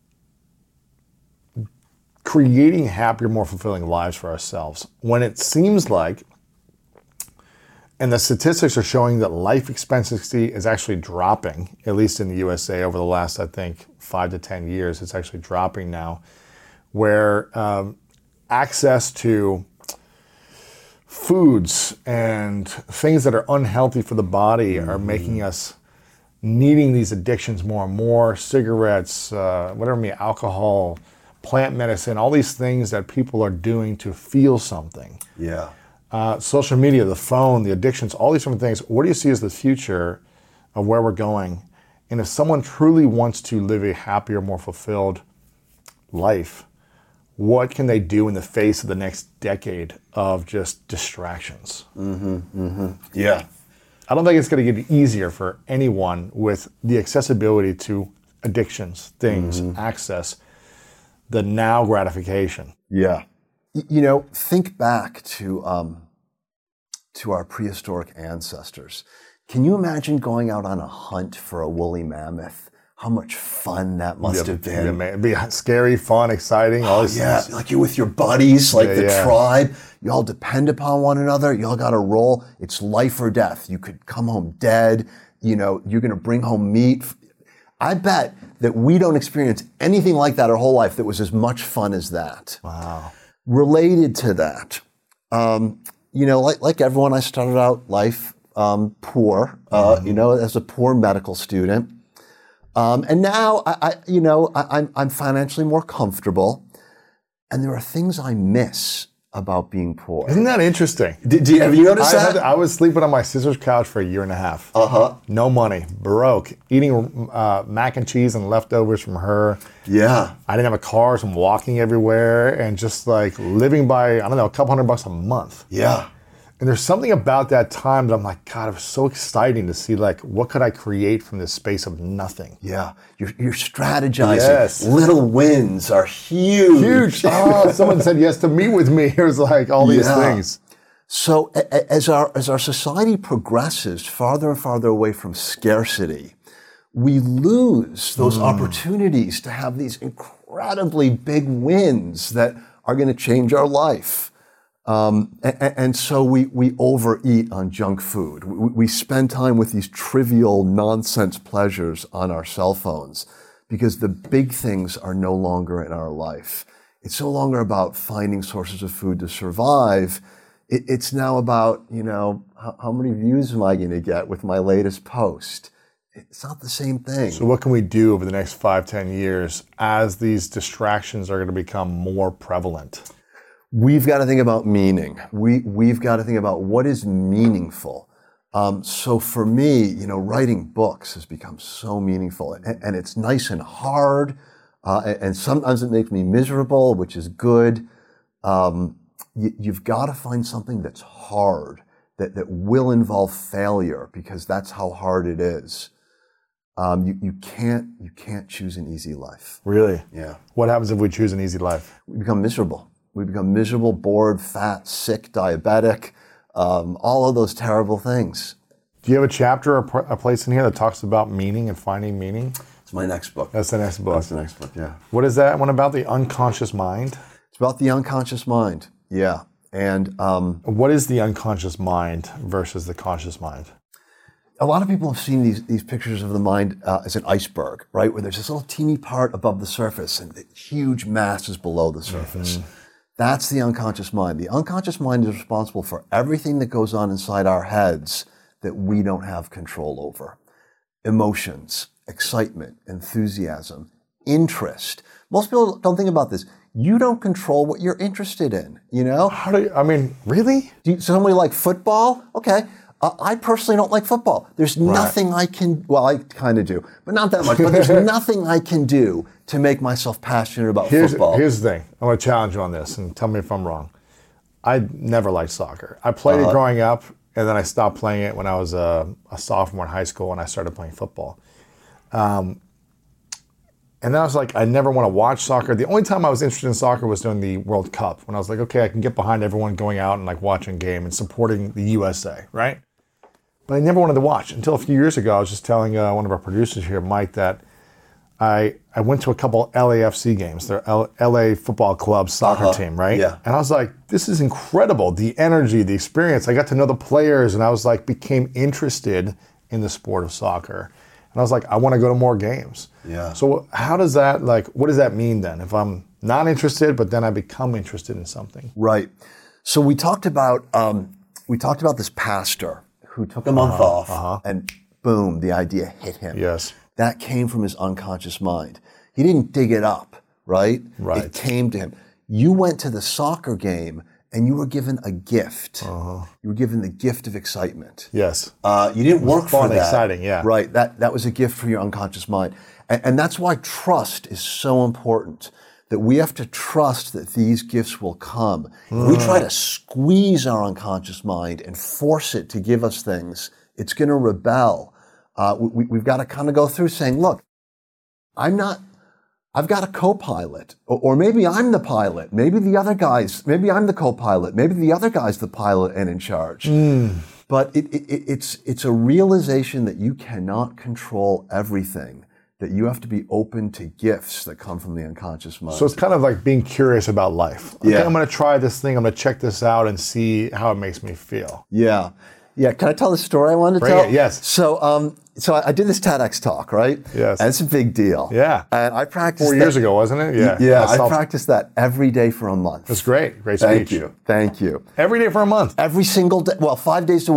creating happier, more fulfilling lives for ourselves, when it seems like, and the statistics are showing that life expectancy is actually dropping, at least in the U S A over the last, I think, five to ten years, it's actually dropping now, where um, access to foods and things that are unhealthy for the body mm-hmm. are making us needing these addictions more and more. Cigarettes, uh, whatever, me, alcohol, plant medicine, all these things that people are doing to feel something. Yeah. Uh, social media, the phone, the addictions, all these different things. What do you see as the future of where we're going? And if someone truly wants to live a happier, more fulfilled life, what can they do in the face of the next decade of just distractions? Mm-hmm, mm-hmm. Yeah. I don't think it's going to get easier for anyone with the accessibility to addictions, things, mm-hmm. access, the now gratification. Yeah. You know, think back to um, to our prehistoric ancestors. Can you imagine going out on a hunt for a woolly mammoth? How much fun that must yeah, have been. Yeah, it'd be scary, fun, exciting, all oh, these yeah, things. like you're with your buddies, like yeah, the yeah. tribe. You all depend upon one another. You all got to roll. It's life or death. You could come home dead. You know, you're going to bring home meat. I bet that we don't experience anything like that our whole life that was as much fun as that. Wow. Related to that, um, you know, like like everyone, I started out life um, poor, uh, mm-hmm. you know, as a poor medical student. Um, and now, I, I you know, I, I'm, I'm financially more comfortable, and there are things I miss about being poor. Isn't that interesting? Did, did, have you noticed I, that? had, I was sleeping on my sister's couch for a year and a half. Uh-huh. No money, broke, eating uh, mac and cheese and leftovers from her. Yeah. I didn't have a car, so I'm walking everywhere and just like living by, I don't know, a couple hundred bucks a month. Yeah. And there's something about that time that I'm like, God, it was so exciting to see like, what could I create from this space of nothing? Yeah. You're, you're strategizing. Yes. Little wins are huge. Huge. Oh, someone said yes to meet with me. It was like all these Yeah. things. So a- a- as our as our society progresses farther and farther away from scarcity, we lose those Mm. opportunities to have these incredibly big wins that are going to change our life. Um, and, and so we, we overeat on junk food. We, we spend time with these trivial nonsense pleasures on our cell phones because the big things are no longer in our life. It's no longer about finding sources of food to survive. It, it's now about, you know, how, how many views am I going to get with my latest post? It's not the same thing. So what can we do over the next five, ten years as these distractions are going to become more prevalent? We've got to think about meaning. We, we've got to think about what is meaningful. Um, so for me, you know, writing books has become so meaningful, and, and it's nice and hard, uh, and, and sometimes it makes me miserable, which is good. Um, you, you've got to find something that's hard, that, that will involve failure, because that's how hard it is. Um, you, you can't, you can't choose an easy life. Really? Yeah. What happens if we choose an easy life? We become miserable. We become miserable, bored, fat, sick, diabetic, um, all of those terrible things. Do you have a chapter or pr- a place in here that talks about meaning and finding meaning? It's my next book. That's the next book. That's the next book, yeah. What is that one about? The unconscious mind? It's about the unconscious mind, yeah. And um, What is the unconscious mind versus the conscious mind? a lot of people have seen these, these pictures of the mind uh, as an iceberg, right? Where there's this little teeny part above the surface and the huge mass is below the surface. Mm-hmm. That's the unconscious mind. The unconscious mind is responsible for everything that goes on inside our heads that we don't have control over. Emotions, excitement, enthusiasm, interest. Most people don't think about this. You don't control what you're interested in, you know? How do you, I mean, really? Do you, somebody like football? Okay. Uh, I personally don't like football. There's Right. nothing I can, well, I kind of do, but not that much. But there's nothing I can do to make myself passionate about Here's, football. here's the thing. I'm going to challenge you on this and tell me if I'm wrong. I never liked soccer. I played Uh-huh. it growing up, and then I stopped playing it when I was a, a sophomore in high school and I started playing football. Um, and then I was like, I never want to watch soccer. The only time I was interested in soccer was during the World Cup, when I was like, okay, I can get behind everyone going out and like watching a game and supporting the U S A, right? But I never wanted to watch until a few years ago. I was just telling uh, one of our producers here, Mike, that I I went to a couple L A F C games, their L- LA Football Club soccer Uh-huh. team, right? Yeah. And I was like, this is incredible. The energy, the experience. I got to know the players, and I was like, became interested in the sport of soccer. And I was like, I want to go to more games. Yeah. So how does that, like, what does that mean then? If I'm not interested, but then I become interested in something. Right. So we talked about um, we talked about this pastor who took a month Uh-huh, off, uh-huh. and boom, the idea hit him. Yes. That came from his unconscious mind. He didn't dig it up, right? Right. It came to him. You went to the soccer game and you were given a gift. Uh-huh. You were given the gift of excitement. Yes. Uh, you didn't work fun, for that. exciting, yeah. Right. That that was a gift for your unconscious mind. And, and that's why trust is so important. That we have to trust that these gifts will come. If we try to squeeze our unconscious mind and force it to give us things, it's going to rebel. Uh, we, we've got to kind of go through saying, look, I'm not, I've got a co-pilot, or, or maybe I'm the pilot. Maybe the other guy's, maybe I'm the co-pilot. Maybe the other guy's the pilot and in charge. Mm. But it, it, it's, it's a realization that you cannot control everything, that you have to be open to gifts that come from the unconscious mind. So it's kind of like being curious about life. Okay, Yeah. I'm going to try this thing. I'm going to check this out and see how it makes me feel. Yeah. Yeah. Can I tell the story I wanted to Bring tell? it, yes. So, um, so I, I did this TEDx talk, right? Yes. And it's a big deal. Yeah. And I practiced Four that- years ago, wasn't it? Yeah. Yeah. I saw- practiced that every day for a month. That's great. Great speech. Thank you. Thank you. Every day for a month. Every single day, well, five days a week,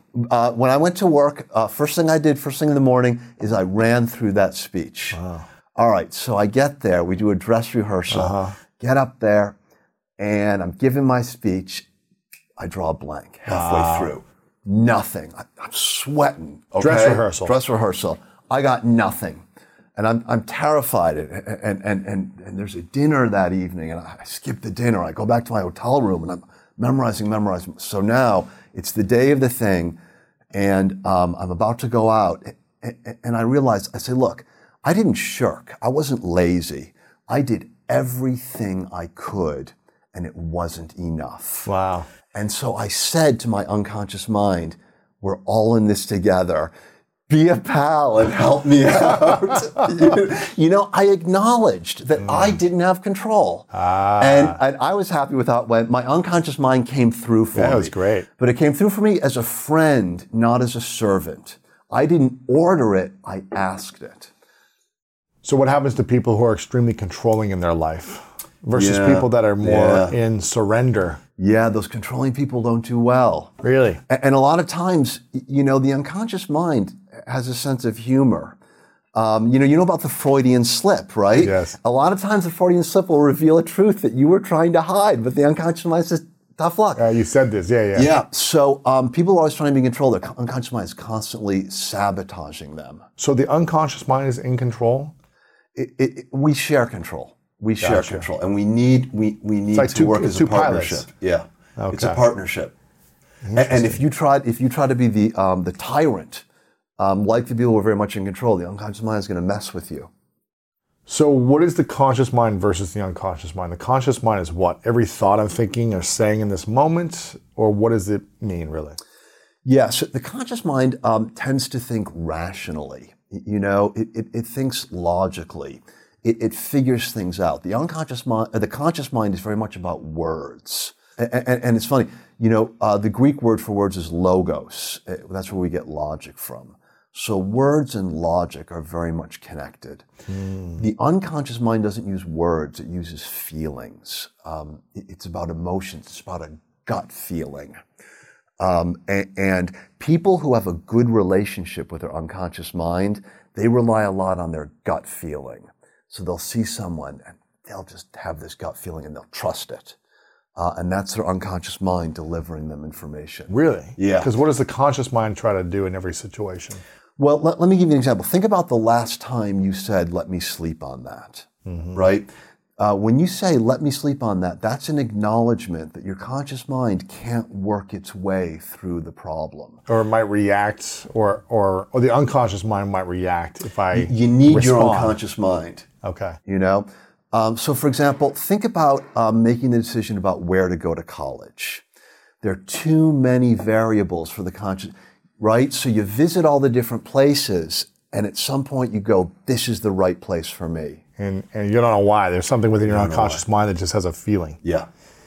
Uh, when I went to work, uh, first thing I did, first thing in the morning, is I ran through that speech. Wow. All right, so I get there, we do a dress rehearsal, Uh-huh. get up there, and I'm giving my speech. I draw a blank halfway Wow. through. Nothing. I, I'm sweating. Okay? Dress rehearsal. Dress rehearsal. I got nothing. And I'm I'm terrified. And, and, and, and, and there's a dinner that evening, and I skip the dinner. I go back to my hotel room, and I'm memorizing, memorizing. So now it's the day of the thing, and um, I'm about to go out. And, and I realize, I say, look, I didn't shirk. I wasn't lazy. I did everything I could, and it wasn't enough. Wow. And so I said to my unconscious mind, we're all in this together. Be a pal and help me out. you, you know, I acknowledged that mm. I didn't have control. Ah. And, and I was happy with how it went. My unconscious mind came through for that me. That was great. But it came through for me as a friend, not as a servant. I didn't order it, I asked it. So what happens to people who are extremely controlling in their life versus yeah. people that are more yeah. in surrender? Yeah, those controlling people don't do well. Really? And, and a lot of times, you know, the unconscious mind has a sense of humor. Um, you know, you know about the Freudian slip, right? Yes. A lot of times the Freudian slip will reveal a truth that you were trying to hide, but the unconscious mind says, tough luck. Uh, you said this, yeah, yeah. Yeah, so um, people are always trying to be in control. Their unconscious mind is constantly sabotaging them. So the unconscious mind is in control? It, it, it, we share control. We share Gotcha. control, and we need we we need like to two, work as a partnership. Pilots. Yeah, okay. It's a partnership. And, and if you try if you try to be the um, the tyrant, um, like the people who are very much in control, the unconscious mind is going to mess with you. So what is the conscious mind versus the unconscious mind? The conscious mind is what? Every thought I'm thinking or saying in this moment, or what does it mean really? Yeah, so the conscious mind um, tends to think rationally. You know, it, it, it thinks logically. It, it figures things out. The unconscious mind, uh, the conscious mind is very much about words. And, and, and it's funny, you know, uh, the Greek word for words is logos. Uh, that's where we get logic from. So words and logic are very much connected. Mm. The unconscious mind doesn't use words, it uses feelings. Um, it, it's about emotions, it's about a gut feeling. Um, and, and people who have a good relationship with their unconscious mind, they rely a lot on their gut feeling. So they'll see someone and they'll just have this gut feeling and they'll trust it. Uh, and that's their unconscious mind delivering them information. Really? Yeah. Because what does the conscious mind try to do in every situation? Well, let, let me give you an example. Think about the last time you said, let me sleep on that, mm-hmm. right? Uh, when you say, let me sleep on that, that's an acknowledgement that your conscious mind can't work its way through the problem. Or it might react, or or, or the unconscious mind might react if I You need respond. your unconscious mind. Okay. You know? Um, so, for example, think about um, making the decision about where to go to college. There are too many variables for the conscious, right? So you visit all the different places, and at some point you go, this is the right place for me. And and you don't know why. There's something within your unconscious mind that just has a feeling. Yeah.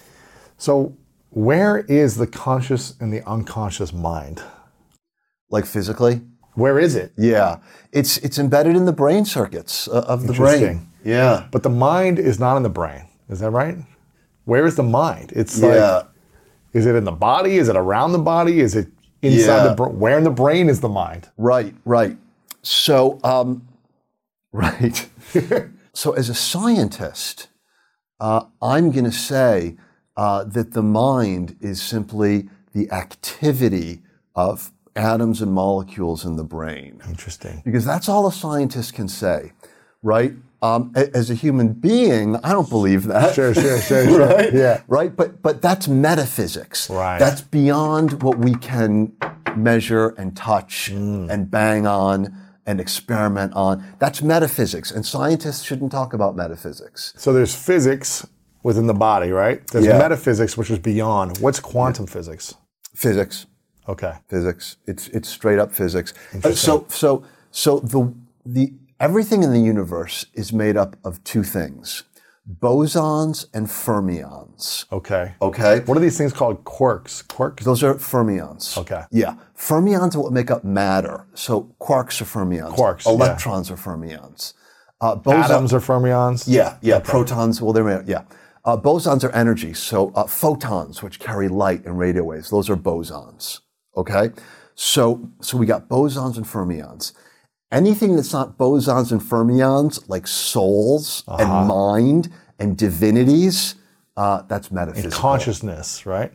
So where is the conscious and the unconscious mind? Like physically? Where is it? Yeah. It's it's embedded in the brain circuits uh, of the brain. Interesting. Yeah. But the mind is not in the brain. Is that right? Where is the mind? It's Yeah. like, is it in the body? Is it around the body? Is it inside Yeah. the brain? Where in the brain is the mind? Right, right. So, um, right. So as a scientist, uh, I'm going to say uh, that the mind is simply the activity of atoms and molecules in the brain. Interesting. Because that's all a scientist can say, right? Um, a- as a human being, I don't believe that. Sure, sure, sure, sure. right? Yeah. Right? But but that's metaphysics. Right. That's beyond what we can measure and touch Mm. and bang on and experiment on. That's metaphysics, and scientists shouldn't talk about metaphysics. So there's physics within the body, right? There's Yeah. metaphysics, which is beyond. What's quantum physics? Physics. Okay. Physics. It's it's straight up physics. Uh, Interesting. so so so the the everything in the universe is made up of two things: bosons and fermions. Okay. Okay? What are these things called? Quarks. Quarks? Those are fermions. Okay. Yeah. Fermions are what make up matter. So quarks are fermions. Quarks, yeah. Electrons are fermions. Uh, boson- Atoms are fermions? Yeah, yeah. Protons, well, they're made, yeah. Uh, bosons are energy. So uh, photons, which carry light and radio waves, those are bosons. Okay? So, so we got bosons and fermions. Anything that's not bosons and fermions, like souls uh-huh. and mind and divinities, uh, that's metaphysical. And consciousness, right?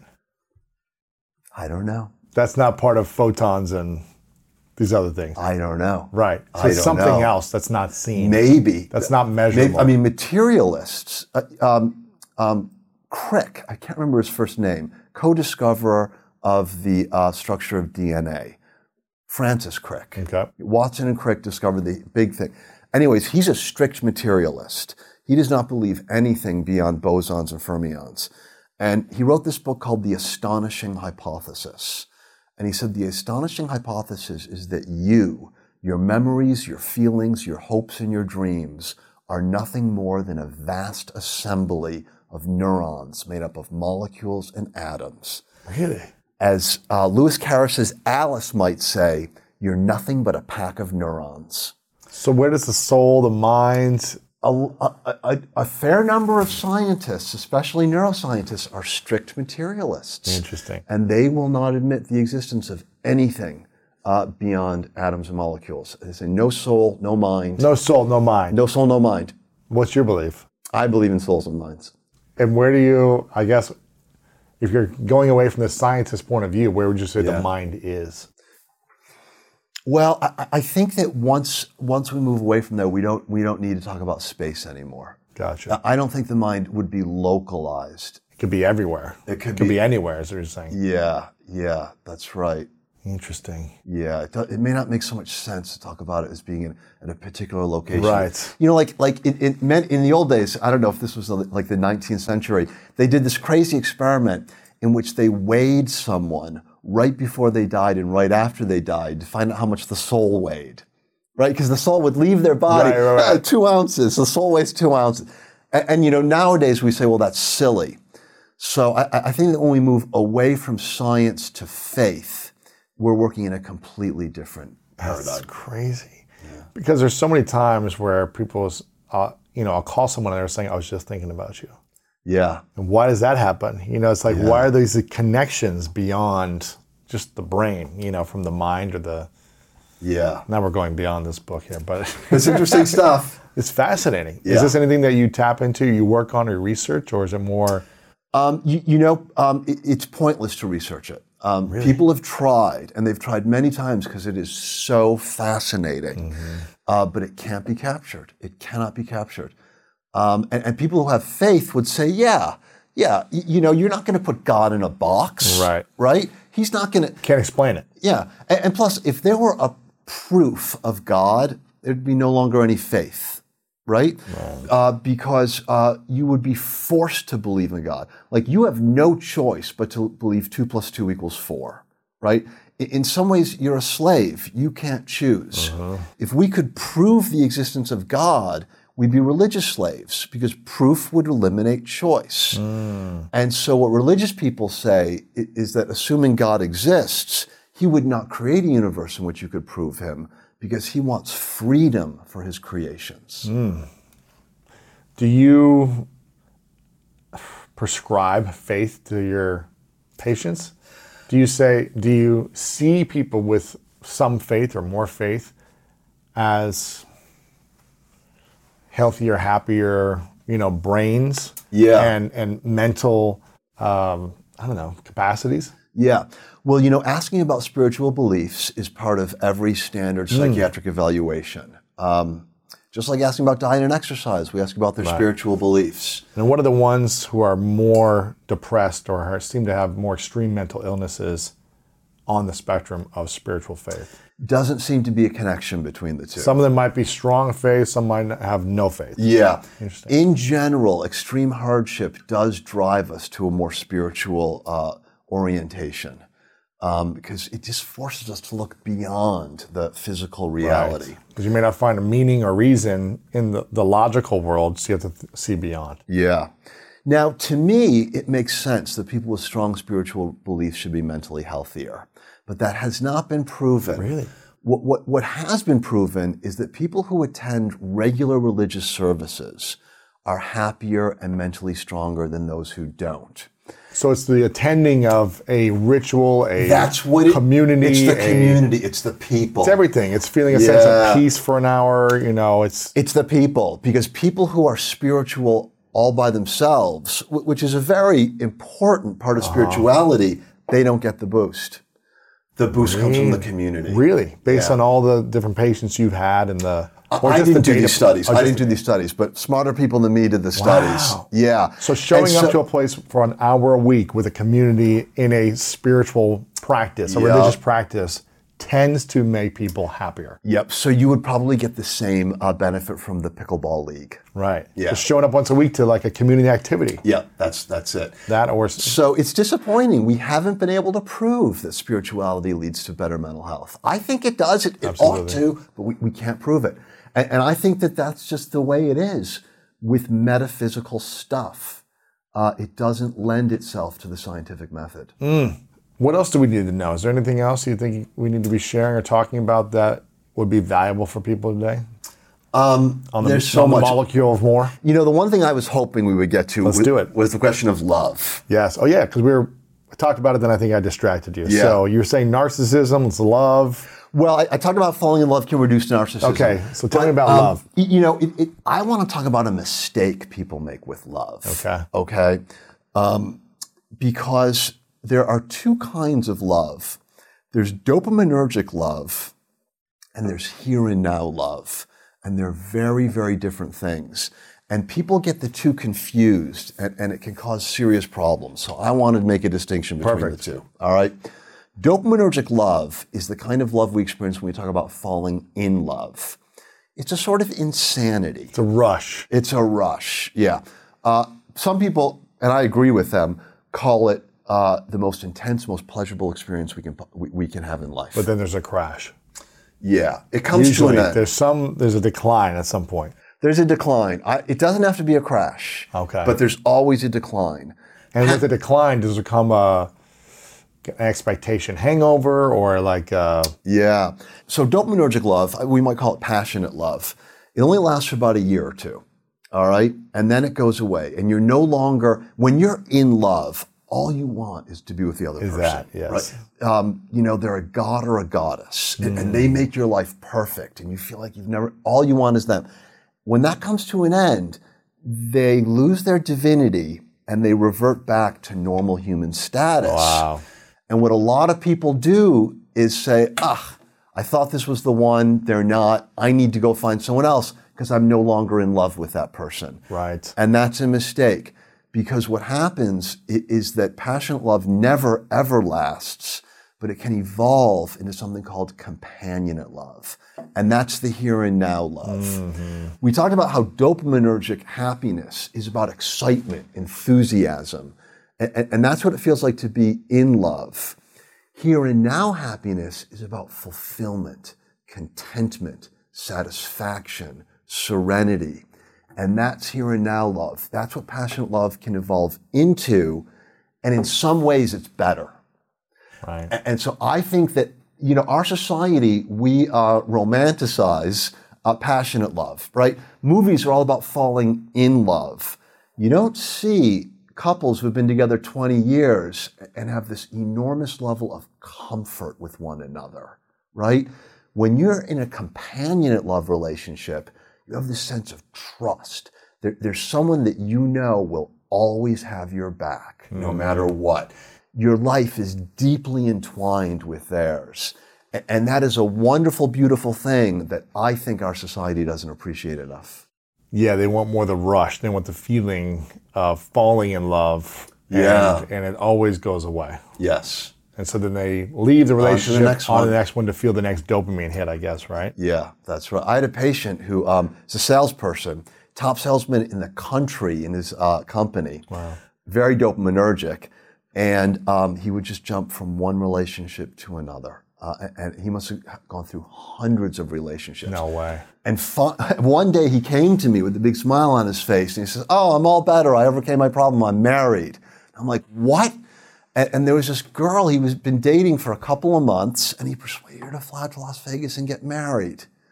I don't know. That's not part of photons and these other things. I don't know. Right. So I it's don't something know. else that's not seen. Maybe. That's not measurable. Maybe, I mean, materialists, uh, um, um, Crick, I can't remember his first name, co-discoverer of the uh, structure of D N A. Francis Crick. Okay. Watson and Crick discovered the big thing. Anyways, he's a strict materialist. He does not believe anything beyond bosons and fermions. And he wrote this book called The Astonishing Hypothesis. And he said the astonishing hypothesis is that you, your memories, your feelings, your hopes, and your dreams are nothing more than a vast assembly of neurons made up of molecules and atoms. Really? As uh, Lewis Carroll's Alice might say, you're nothing but a pack of neurons. So where does the soul, the mind... A, a, a, a fair number of scientists, especially neuroscientists, are strict materialists. Interesting. And they will not admit the existence of anything uh, beyond atoms and molecules. They say no soul, no mind. No soul, no mind. No soul, no mind. What's your belief? I believe in souls and minds. And where do you, I guess, if you're going away from the scientist point of view, where would you say Yeah. the mind is? Well, I, I think that once once we move away from there, we don't we don't need to talk about space anymore. Gotcha. I don't think the mind would be localized. It could be everywhere. It could It could be- be anywhere, is what you're saying. Yeah, yeah, that's right. Interesting. Yeah, it, do, it may not make so much sense to talk about it as being in, in a particular location. Right. You know, like like it, it meant in the old days. I don't know if this was like the nineteenth century. They did this crazy experiment in which they weighed someone right before they died and right after they died to find out how much the soul weighed. Right, because the soul would leave their body Right, right, right. uh, two ounces. The soul weighs two ounces, and, and you know nowadays we say, well, that's silly. So I, I think that when we move away from science to faith, we're working in a completely different paradigm. That's crazy. Yeah. Because there's so many times where people, uh, you know, I'll call someone and they're saying, I was just thinking about you. Yeah. And why does that happen? You know, it's like, Yeah. why are these connections beyond just the brain, you know, from the mind or the, Yeah. now we're going beyond this book here, but It's interesting stuff. it's fascinating. Yeah. Is this anything that you tap into, you work on or research, or is it more? Um, you, you know, um, it, it's pointless to research it. Um, People have tried, and they've tried many times because it is so fascinating, Mm-hmm. uh, but it can't be captured. It cannot be captured. Um, and, and people who have faith would say, yeah, yeah, y- you know, you're not going to put God in a box. Right. Right? He's not going to, Can't explain it. yeah. And, and plus, if there were a proof of God, there'd be no longer any faith, right? Uh, because uh, you would be forced to believe in God. Like you have no choice but to believe two plus two equals four, right? I- In some ways, you're a slave. You can't choose. If we could prove the existence of God, we'd be religious slaves because proof would eliminate choice. And so what religious people say i- is that assuming God exists, he would not create a universe in which you could prove him because he wants freedom for his creations. Do you prescribe faith to your patients? Do you say, do you see people with some faith or more faith as healthier, happier, you know, brains Yeah. and, and mental, um, I don't know, capacities? Yeah. Well, you know, asking about spiritual beliefs is part of every standard psychiatric evaluation. Um, just like asking about diet and exercise, we ask about their spiritual beliefs. And what are the ones who are more depressed or are, seem to have more extreme mental illnesses on the spectrum of spiritual faith? Doesn't seem to be a connection between the two. Some of them might be strong faith, some might have no faith. Yeah. Interesting. In general, extreme hardship does drive us to a more spiritual uh, orientation um, because it just forces us to look beyond the physical reality. Because you may not find a meaning or reason in the, the logical world, so you have to th- see beyond. Yeah. Now, to me, it makes sense that people with strong spiritual beliefs should be mentally healthier. But that has not been proven. Really? What, what, what has been proven is that people who attend regular religious services are happier and mentally stronger than those who don't. So it's the attending of a ritual, a That's what it, community. It's the a- community. It's the people. It's everything. It's feeling a sense Yeah. of peace for an hour. You know, it's It's the people, because people who are spiritual all by themselves, wh- which is a very important part of spirituality, they don't get the boost. The boost comes from the community. really based Yeah. on all the different patients you've had and the. or I just the didn't do data- these studies. oh, I just- didn't do these studies, but smarter people than me did the studies. Wow. Yeah. So showing And up so- to a place for an hour a week with a community in a spiritual practice, a Yeah. religious practice, tends to make people happier. Yep. So you would probably get the same uh, benefit from the pickleball league. Right. Yeah. Just showing up once a week to like a community activity. Yeah, that's that's it. That or So it's disappointing. We haven't been able to prove that spirituality leads to better mental health. I think it does. It, it ought to, but we, we can't prove it. And, and I think that that's just the way it is with metaphysical stuff. Uh, it doesn't lend itself to the scientific method. what else do we need to know? Is there anything else you think we need to be sharing or talking about that would be valuable for people today? Um, On the, there's so on the much. molecule of more? You know, the one thing I was hoping we would get to Let's was, do it. was the question of love. Yes. Oh, yeah, because we were I talked about it, then I think I distracted you. Yeah. So you were saying narcissism, it's love. Well, I, I talked about falling in love can reduce narcissism. Okay, so tell me But, about um, love. y- You know, it, it, I want to talk about a mistake people make with love. Okay. Okay. Um, because there are two kinds of love. There's dopaminergic love, and there's here and now love. And they're very, very different things. And people get the two confused, and, and it can cause serious problems. So I wanted to make a distinction between Perfect. the two. All right? Dopaminergic love is the kind of love we experience when we talk about falling in love. It's a sort of insanity. It's a rush. It's a rush, yeah. Uh, some people, and I agree with them, call it uh, the most intense, most pleasurable experience we can we, we can have in life. But then there's a crash. yeah, it comes Usually to an end. there's some there's a decline at some point. There's a decline. I, it doesn't have to be a crash. Okay. But there's always a decline. And with the decline, does there come a an expectation hangover or like uh Yeah. So dopaminergic love, we might call it passionate love. It only lasts for about a year or two. All right? And then it goes away. And you're no longer, when you're in love, all you want is to be with the other Is person. that, yes. Right? Um, you know, they're a god or a goddess. And, and they make your life perfect. And you feel like you've never, all you want is them. When that comes to an end, they lose their divinity and they revert back to normal human status. wow. And what a lot of people do is say, ah, I thought this was the one, they're not, I need to go find someone else because I'm no longer in love with that person. Right. And that's a mistake, because what happens i- is that passionate love never ever lasts, but it can evolve into something called companionate love. And that's the here and now love. We talked about how dopaminergic happiness is about excitement, enthusiasm, and, and that's what it feels like to be in love. Here and now happiness is about fulfillment, contentment, satisfaction, serenity. And that's here and now love. That's what passionate love can evolve into. And in some ways, it's better. Right. A- And so I think that, you know, our society, we uh, romanticize uh, passionate love, right? Movies are all about falling in love. You don't see couples who've been together twenty years and have this enormous level of comfort with one another, right? When you're in a companionate love relationship, you have this sense of trust. There, there's someone that you know will always have your back, no matter what. Your life is deeply entwined with theirs. A- And that is a wonderful, beautiful thing that I think our society doesn't appreciate enough. Yeah, they want more the rush. They want the feeling of falling in love. And, Yeah. and it always goes away. Yes. And so then they leave the relationship next on one. the next one to feel the next dopamine hit, I guess, right? Yeah, that's right. I had a patient who um, is a salesperson, top salesman in the country in his uh, company. Wow. Very dopaminergic. And um, he would just jump from one relationship to another. Uh, and and he must have gone through hundreds of relationships. No way. And fu- one day he came to me with a big smile on his face and he says, oh, I'm all better. I overcame my problem. I'm married. I'm like, what? And, and there was this girl he was been dating for a couple of months and he persuaded her to fly out to Las Vegas and get married.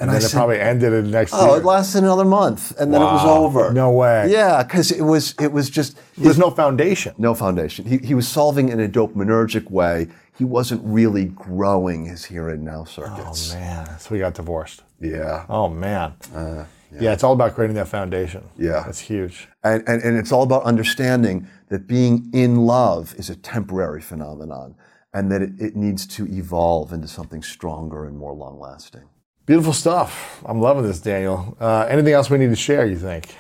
And, and then I it said, probably ended in next oh, year. it lasted another month, and then wow. it was over. No way. Yeah, because it was it was just there's no foundation. No foundation. He he was solving in a dopaminergic way. He wasn't really growing his here and now circuits. Oh man, so we got divorced. Yeah. Oh man. Uh, yeah. yeah, it's all about creating that foundation. Yeah, that's huge. And, and and it's all about understanding that being in love is a temporary phenomenon, and that it, it needs to evolve into something stronger and more long lasting. Beautiful stuff. I'm loving this, Daniel. Uh, anything else we need to share, you think?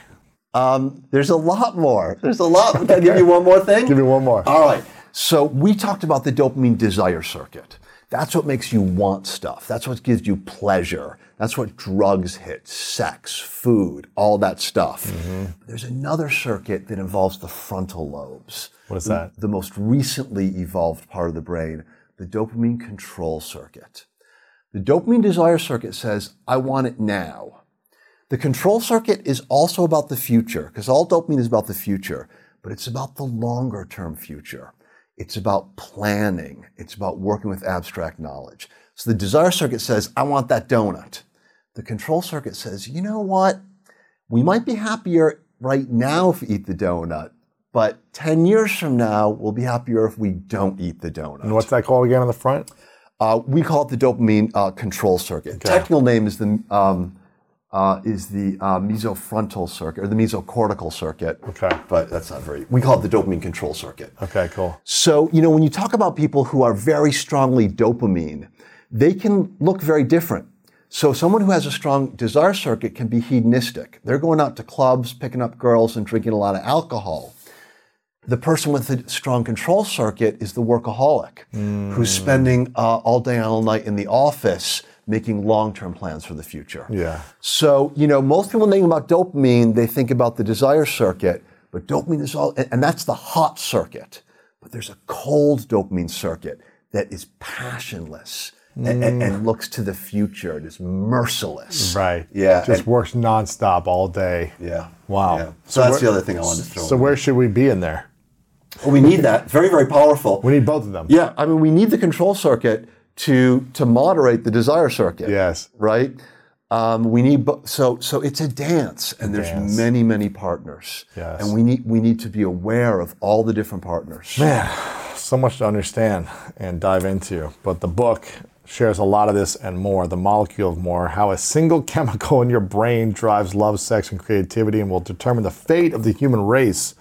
Um, there's a lot more. There's a lot. Can I give you one more thing? Give me one more. All right. So we talked about the dopamine desire circuit. That's what makes you want stuff. That's what gives you pleasure. That's what drugs hit, sex, food, all that stuff. Mm-hmm. There's another circuit that involves the frontal lobes. What is the, that? The most recently evolved part of the brain, the dopamine control circuit. The dopamine desire circuit says, I want it now. The control circuit is also about the future, because all dopamine is about the future, but it's about the longer term future. It's about planning. It's about working with abstract knowledge. So the desire circuit says, I want that donut. The control circuit says, you know what? We might be happier right now if we eat the donut, but ten years from now, we'll be happier if we don't eat the donut. And what's that called again on the front? Uh, we call it the dopamine uh, control circuit. Okay. Technical name is the um, uh, is the uh, mesofrontal circuit or the mesocortical circuit. Okay, but that's not very. We call it the dopamine control circuit. Okay, cool. So you know when you talk about people who are very strongly dopamine, they can look very different. So someone who has a strong desire circuit can be hedonistic. They're going out to clubs, picking up girls, and drinking a lot of alcohol. The person with the strong control circuit is the workaholic, mm. who's spending uh, all day and all night in the office making long-term plans for the future. Yeah. So, you know, most people think about dopamine, they think about the desire circuit, but dopamine is all, and that's the hot circuit. But there's a cold dopamine circuit that is passionless mm. and, and, and looks to the future. It is merciless. Right. Yeah. Just and, works nonstop all day. Yeah. Wow. Yeah. So, so that's the other thing I wanted to throw So in. Where should we be in there? Well, we need that. Very, very powerful. We need both of them. Yeah, I mean, we need the control circuit to to moderate the desire circuit. Yes. Right? Um, we need bo- so so it's a dance, and there's dance. many, many partners. Yes. And we need we need to be aware of all the different partners. Man, so much to understand and dive into. But the book shares a lot of this and more. The Molecule of More, how a single chemical in your brain drives love, sex, and creativity and will determine the fate of the human race.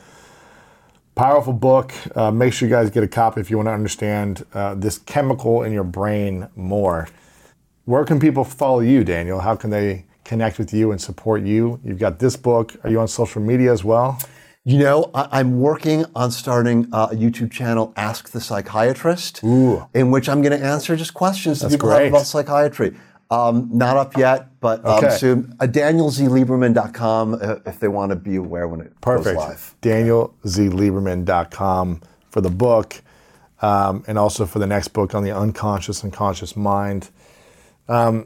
Powerful book. Uh, make sure you guys get a copy if you want to understand uh, this chemical in your brain more. Where can people follow you, Daniel? How can they connect with you and support you? You've got this book. Are you on social media as well? You know, I- I'm working on starting uh, a YouTube channel, Ask the Psychiatrist, Ooh. in which I'm going to answer just questions that That's people great. have about psychiatry. Um, not up yet, but um, Okay. soon. Uh, Daniel Z Lieberman dot com uh, if they want to be aware when it Perfect. goes live. Daniel Z Lieberman dot com for the book, um, and also for the next book on the unconscious and conscious mind. Um,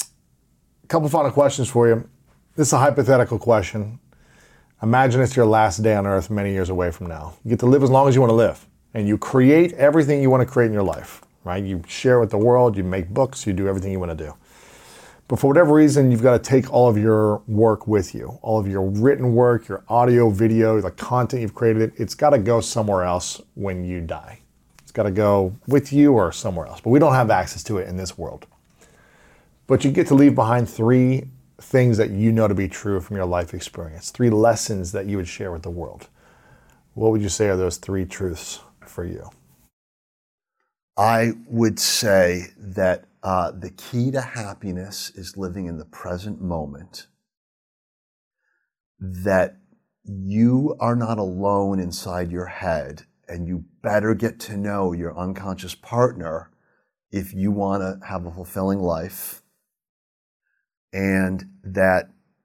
a couple final questions for you. This is a hypothetical question. Imagine it's your last day on earth many years away from now. You get to live as long as you want to live, and you create everything you want to create in your life, right? You share with the world, you make books, you do everything you want to do. But for whatever reason, you've got to take all of your work with you, all of your written work, your audio, video, the content you've created. It's got to go somewhere else when you die. It's got to go with you or somewhere else. But we don't have access to it in this world. But you get to leave behind three things that you know to be true from your life experience, three lessons that you would share with the world. What would you say are those three truths for you? I would say that uh, the key to happiness is living in the present moment, that you are not alone inside your head, and you better get to know your unconscious partner if you want to have a fulfilling life, and that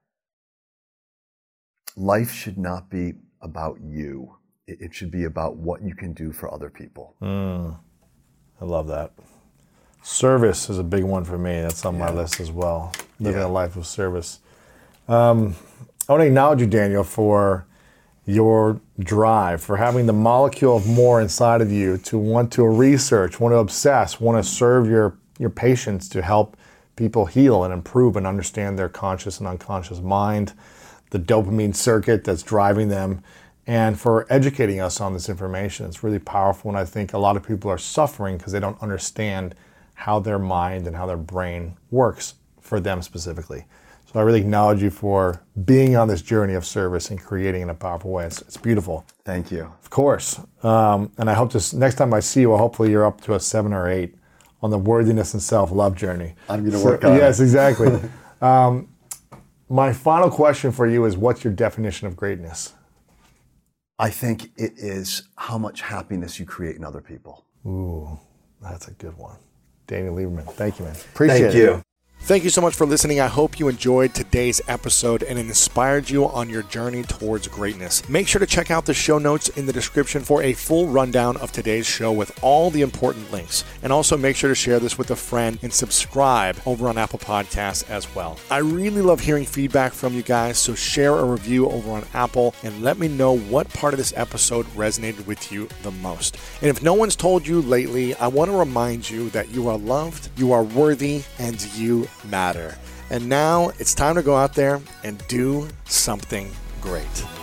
life should not be about you. It should be about what you can do for other people. Mm, I love that. Service is a big one for me. That's on yeah. my list as well. Living yeah. a life of service. Um, I want to acknowledge you, Daniel, for your drive, for having the molecule of more inside of you to want to research, want to obsess, want to serve your, your patients to help people heal and improve and understand their conscious and unconscious mind, the dopamine circuit that's driving them, and for educating us on this information. It's really powerful, and I think a lot of people are suffering because they don't understand how their mind and how their brain works for them specifically. So I really acknowledge you for being on this journey of service and creating in a powerful way. It's, it's beautiful. Thank you. Of course. Um, and I hope this next time I see you, well, hopefully you're up to a seven or eight on the worthiness and self-love journey. I'm going to so, work on yes, it. Yes, exactly. um, my final question for you is, what's your definition of greatness? I think it is how much happiness you create in other people. Ooh, that's a good one. Daniel Lieberman, thank you, man. Appreciate Thank it. you. Thank you so much for listening. I hope you enjoyed today's episode and it inspired you on your journey towards greatness. Make sure to check out the show notes in the description for a full rundown of today's show with all the important links. And also make sure to share this with a friend and subscribe over on Apple Podcasts as well. I really love hearing feedback from you guys, so share a review over on Apple and let me know what part of this episode resonated with you the most. And if no one's told you lately, I want to remind you that you are loved, you are worthy, and you matter. And now it's time to go out there and do something great.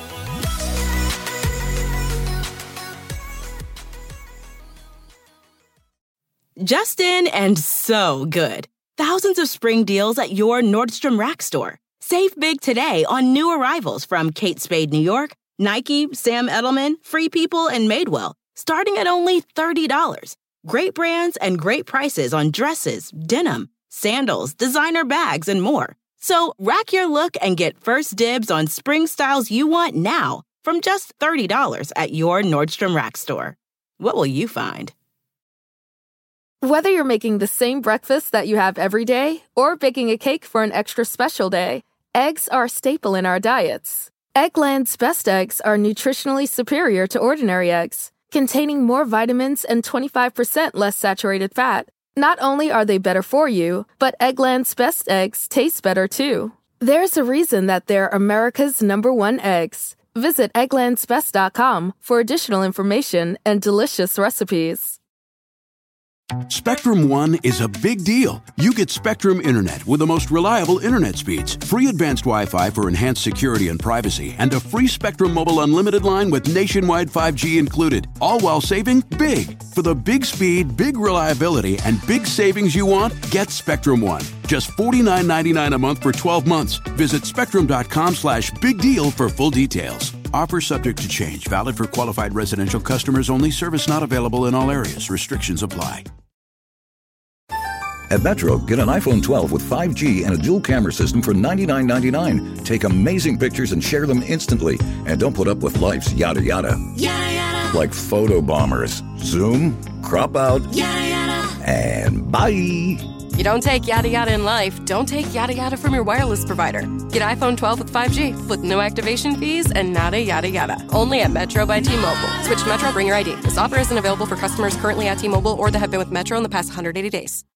Just in and so good. Thousands of spring deals at your Nordstrom Rack store. Save big today on new arrivals from Kate Spade New York, Nike, Sam Edelman, Free People, and Madewell, starting at only thirty dollars. Great brands and great prices on dresses, denim, sandals, designer bags, and more. So rack your look and get first dibs on spring styles you want now from just thirty dollars at your Nordstrom Rack store. What will you find? Whether you're making the same breakfast that you have every day or baking a cake for an extra special day, eggs are a staple in our diets. Eggland's Best Eggs are nutritionally superior to ordinary eggs, containing more vitamins and twenty-five percent less saturated fat. Not only are they better for you, but Eggland's Best Eggs taste better too. There's a reason that they're America's number one eggs. Visit egglands best dot com for additional information and delicious recipes. Spectrum One is a big deal. You get Spectrum Internet with the most reliable internet speeds, free advanced Wi-Fi for enhanced security and privacy, and a free Spectrum Mobile Unlimited line with nationwide five G included, all while saving big. For the big speed, big reliability, and big savings you want, get Spectrum One. Just forty-nine ninety-nine a month for twelve months. Visit spectrum.com slash big deal for full details. Offer subject to change. Valid for qualified residential customers only. Service not available in all areas. Restrictions apply. At Metro, get an iPhone twelve with five G and a dual camera system for ninety-nine ninety-nine. Take amazing pictures and share them instantly. And don't put up with life's yada yada. Yada yada. Like photo bombers. Zoom, crop out, yada yada. And bye. You don't take yada yada in life, don't take yada yada from your wireless provider. Get iPhone twelve with five G with no activation fees and nada yada yada. Only at Metro by T-Mobile. Switch to Metro, bring your I D. This offer isn't available for customers currently at T-Mobile or that have been with Metro in the past one hundred eighty days.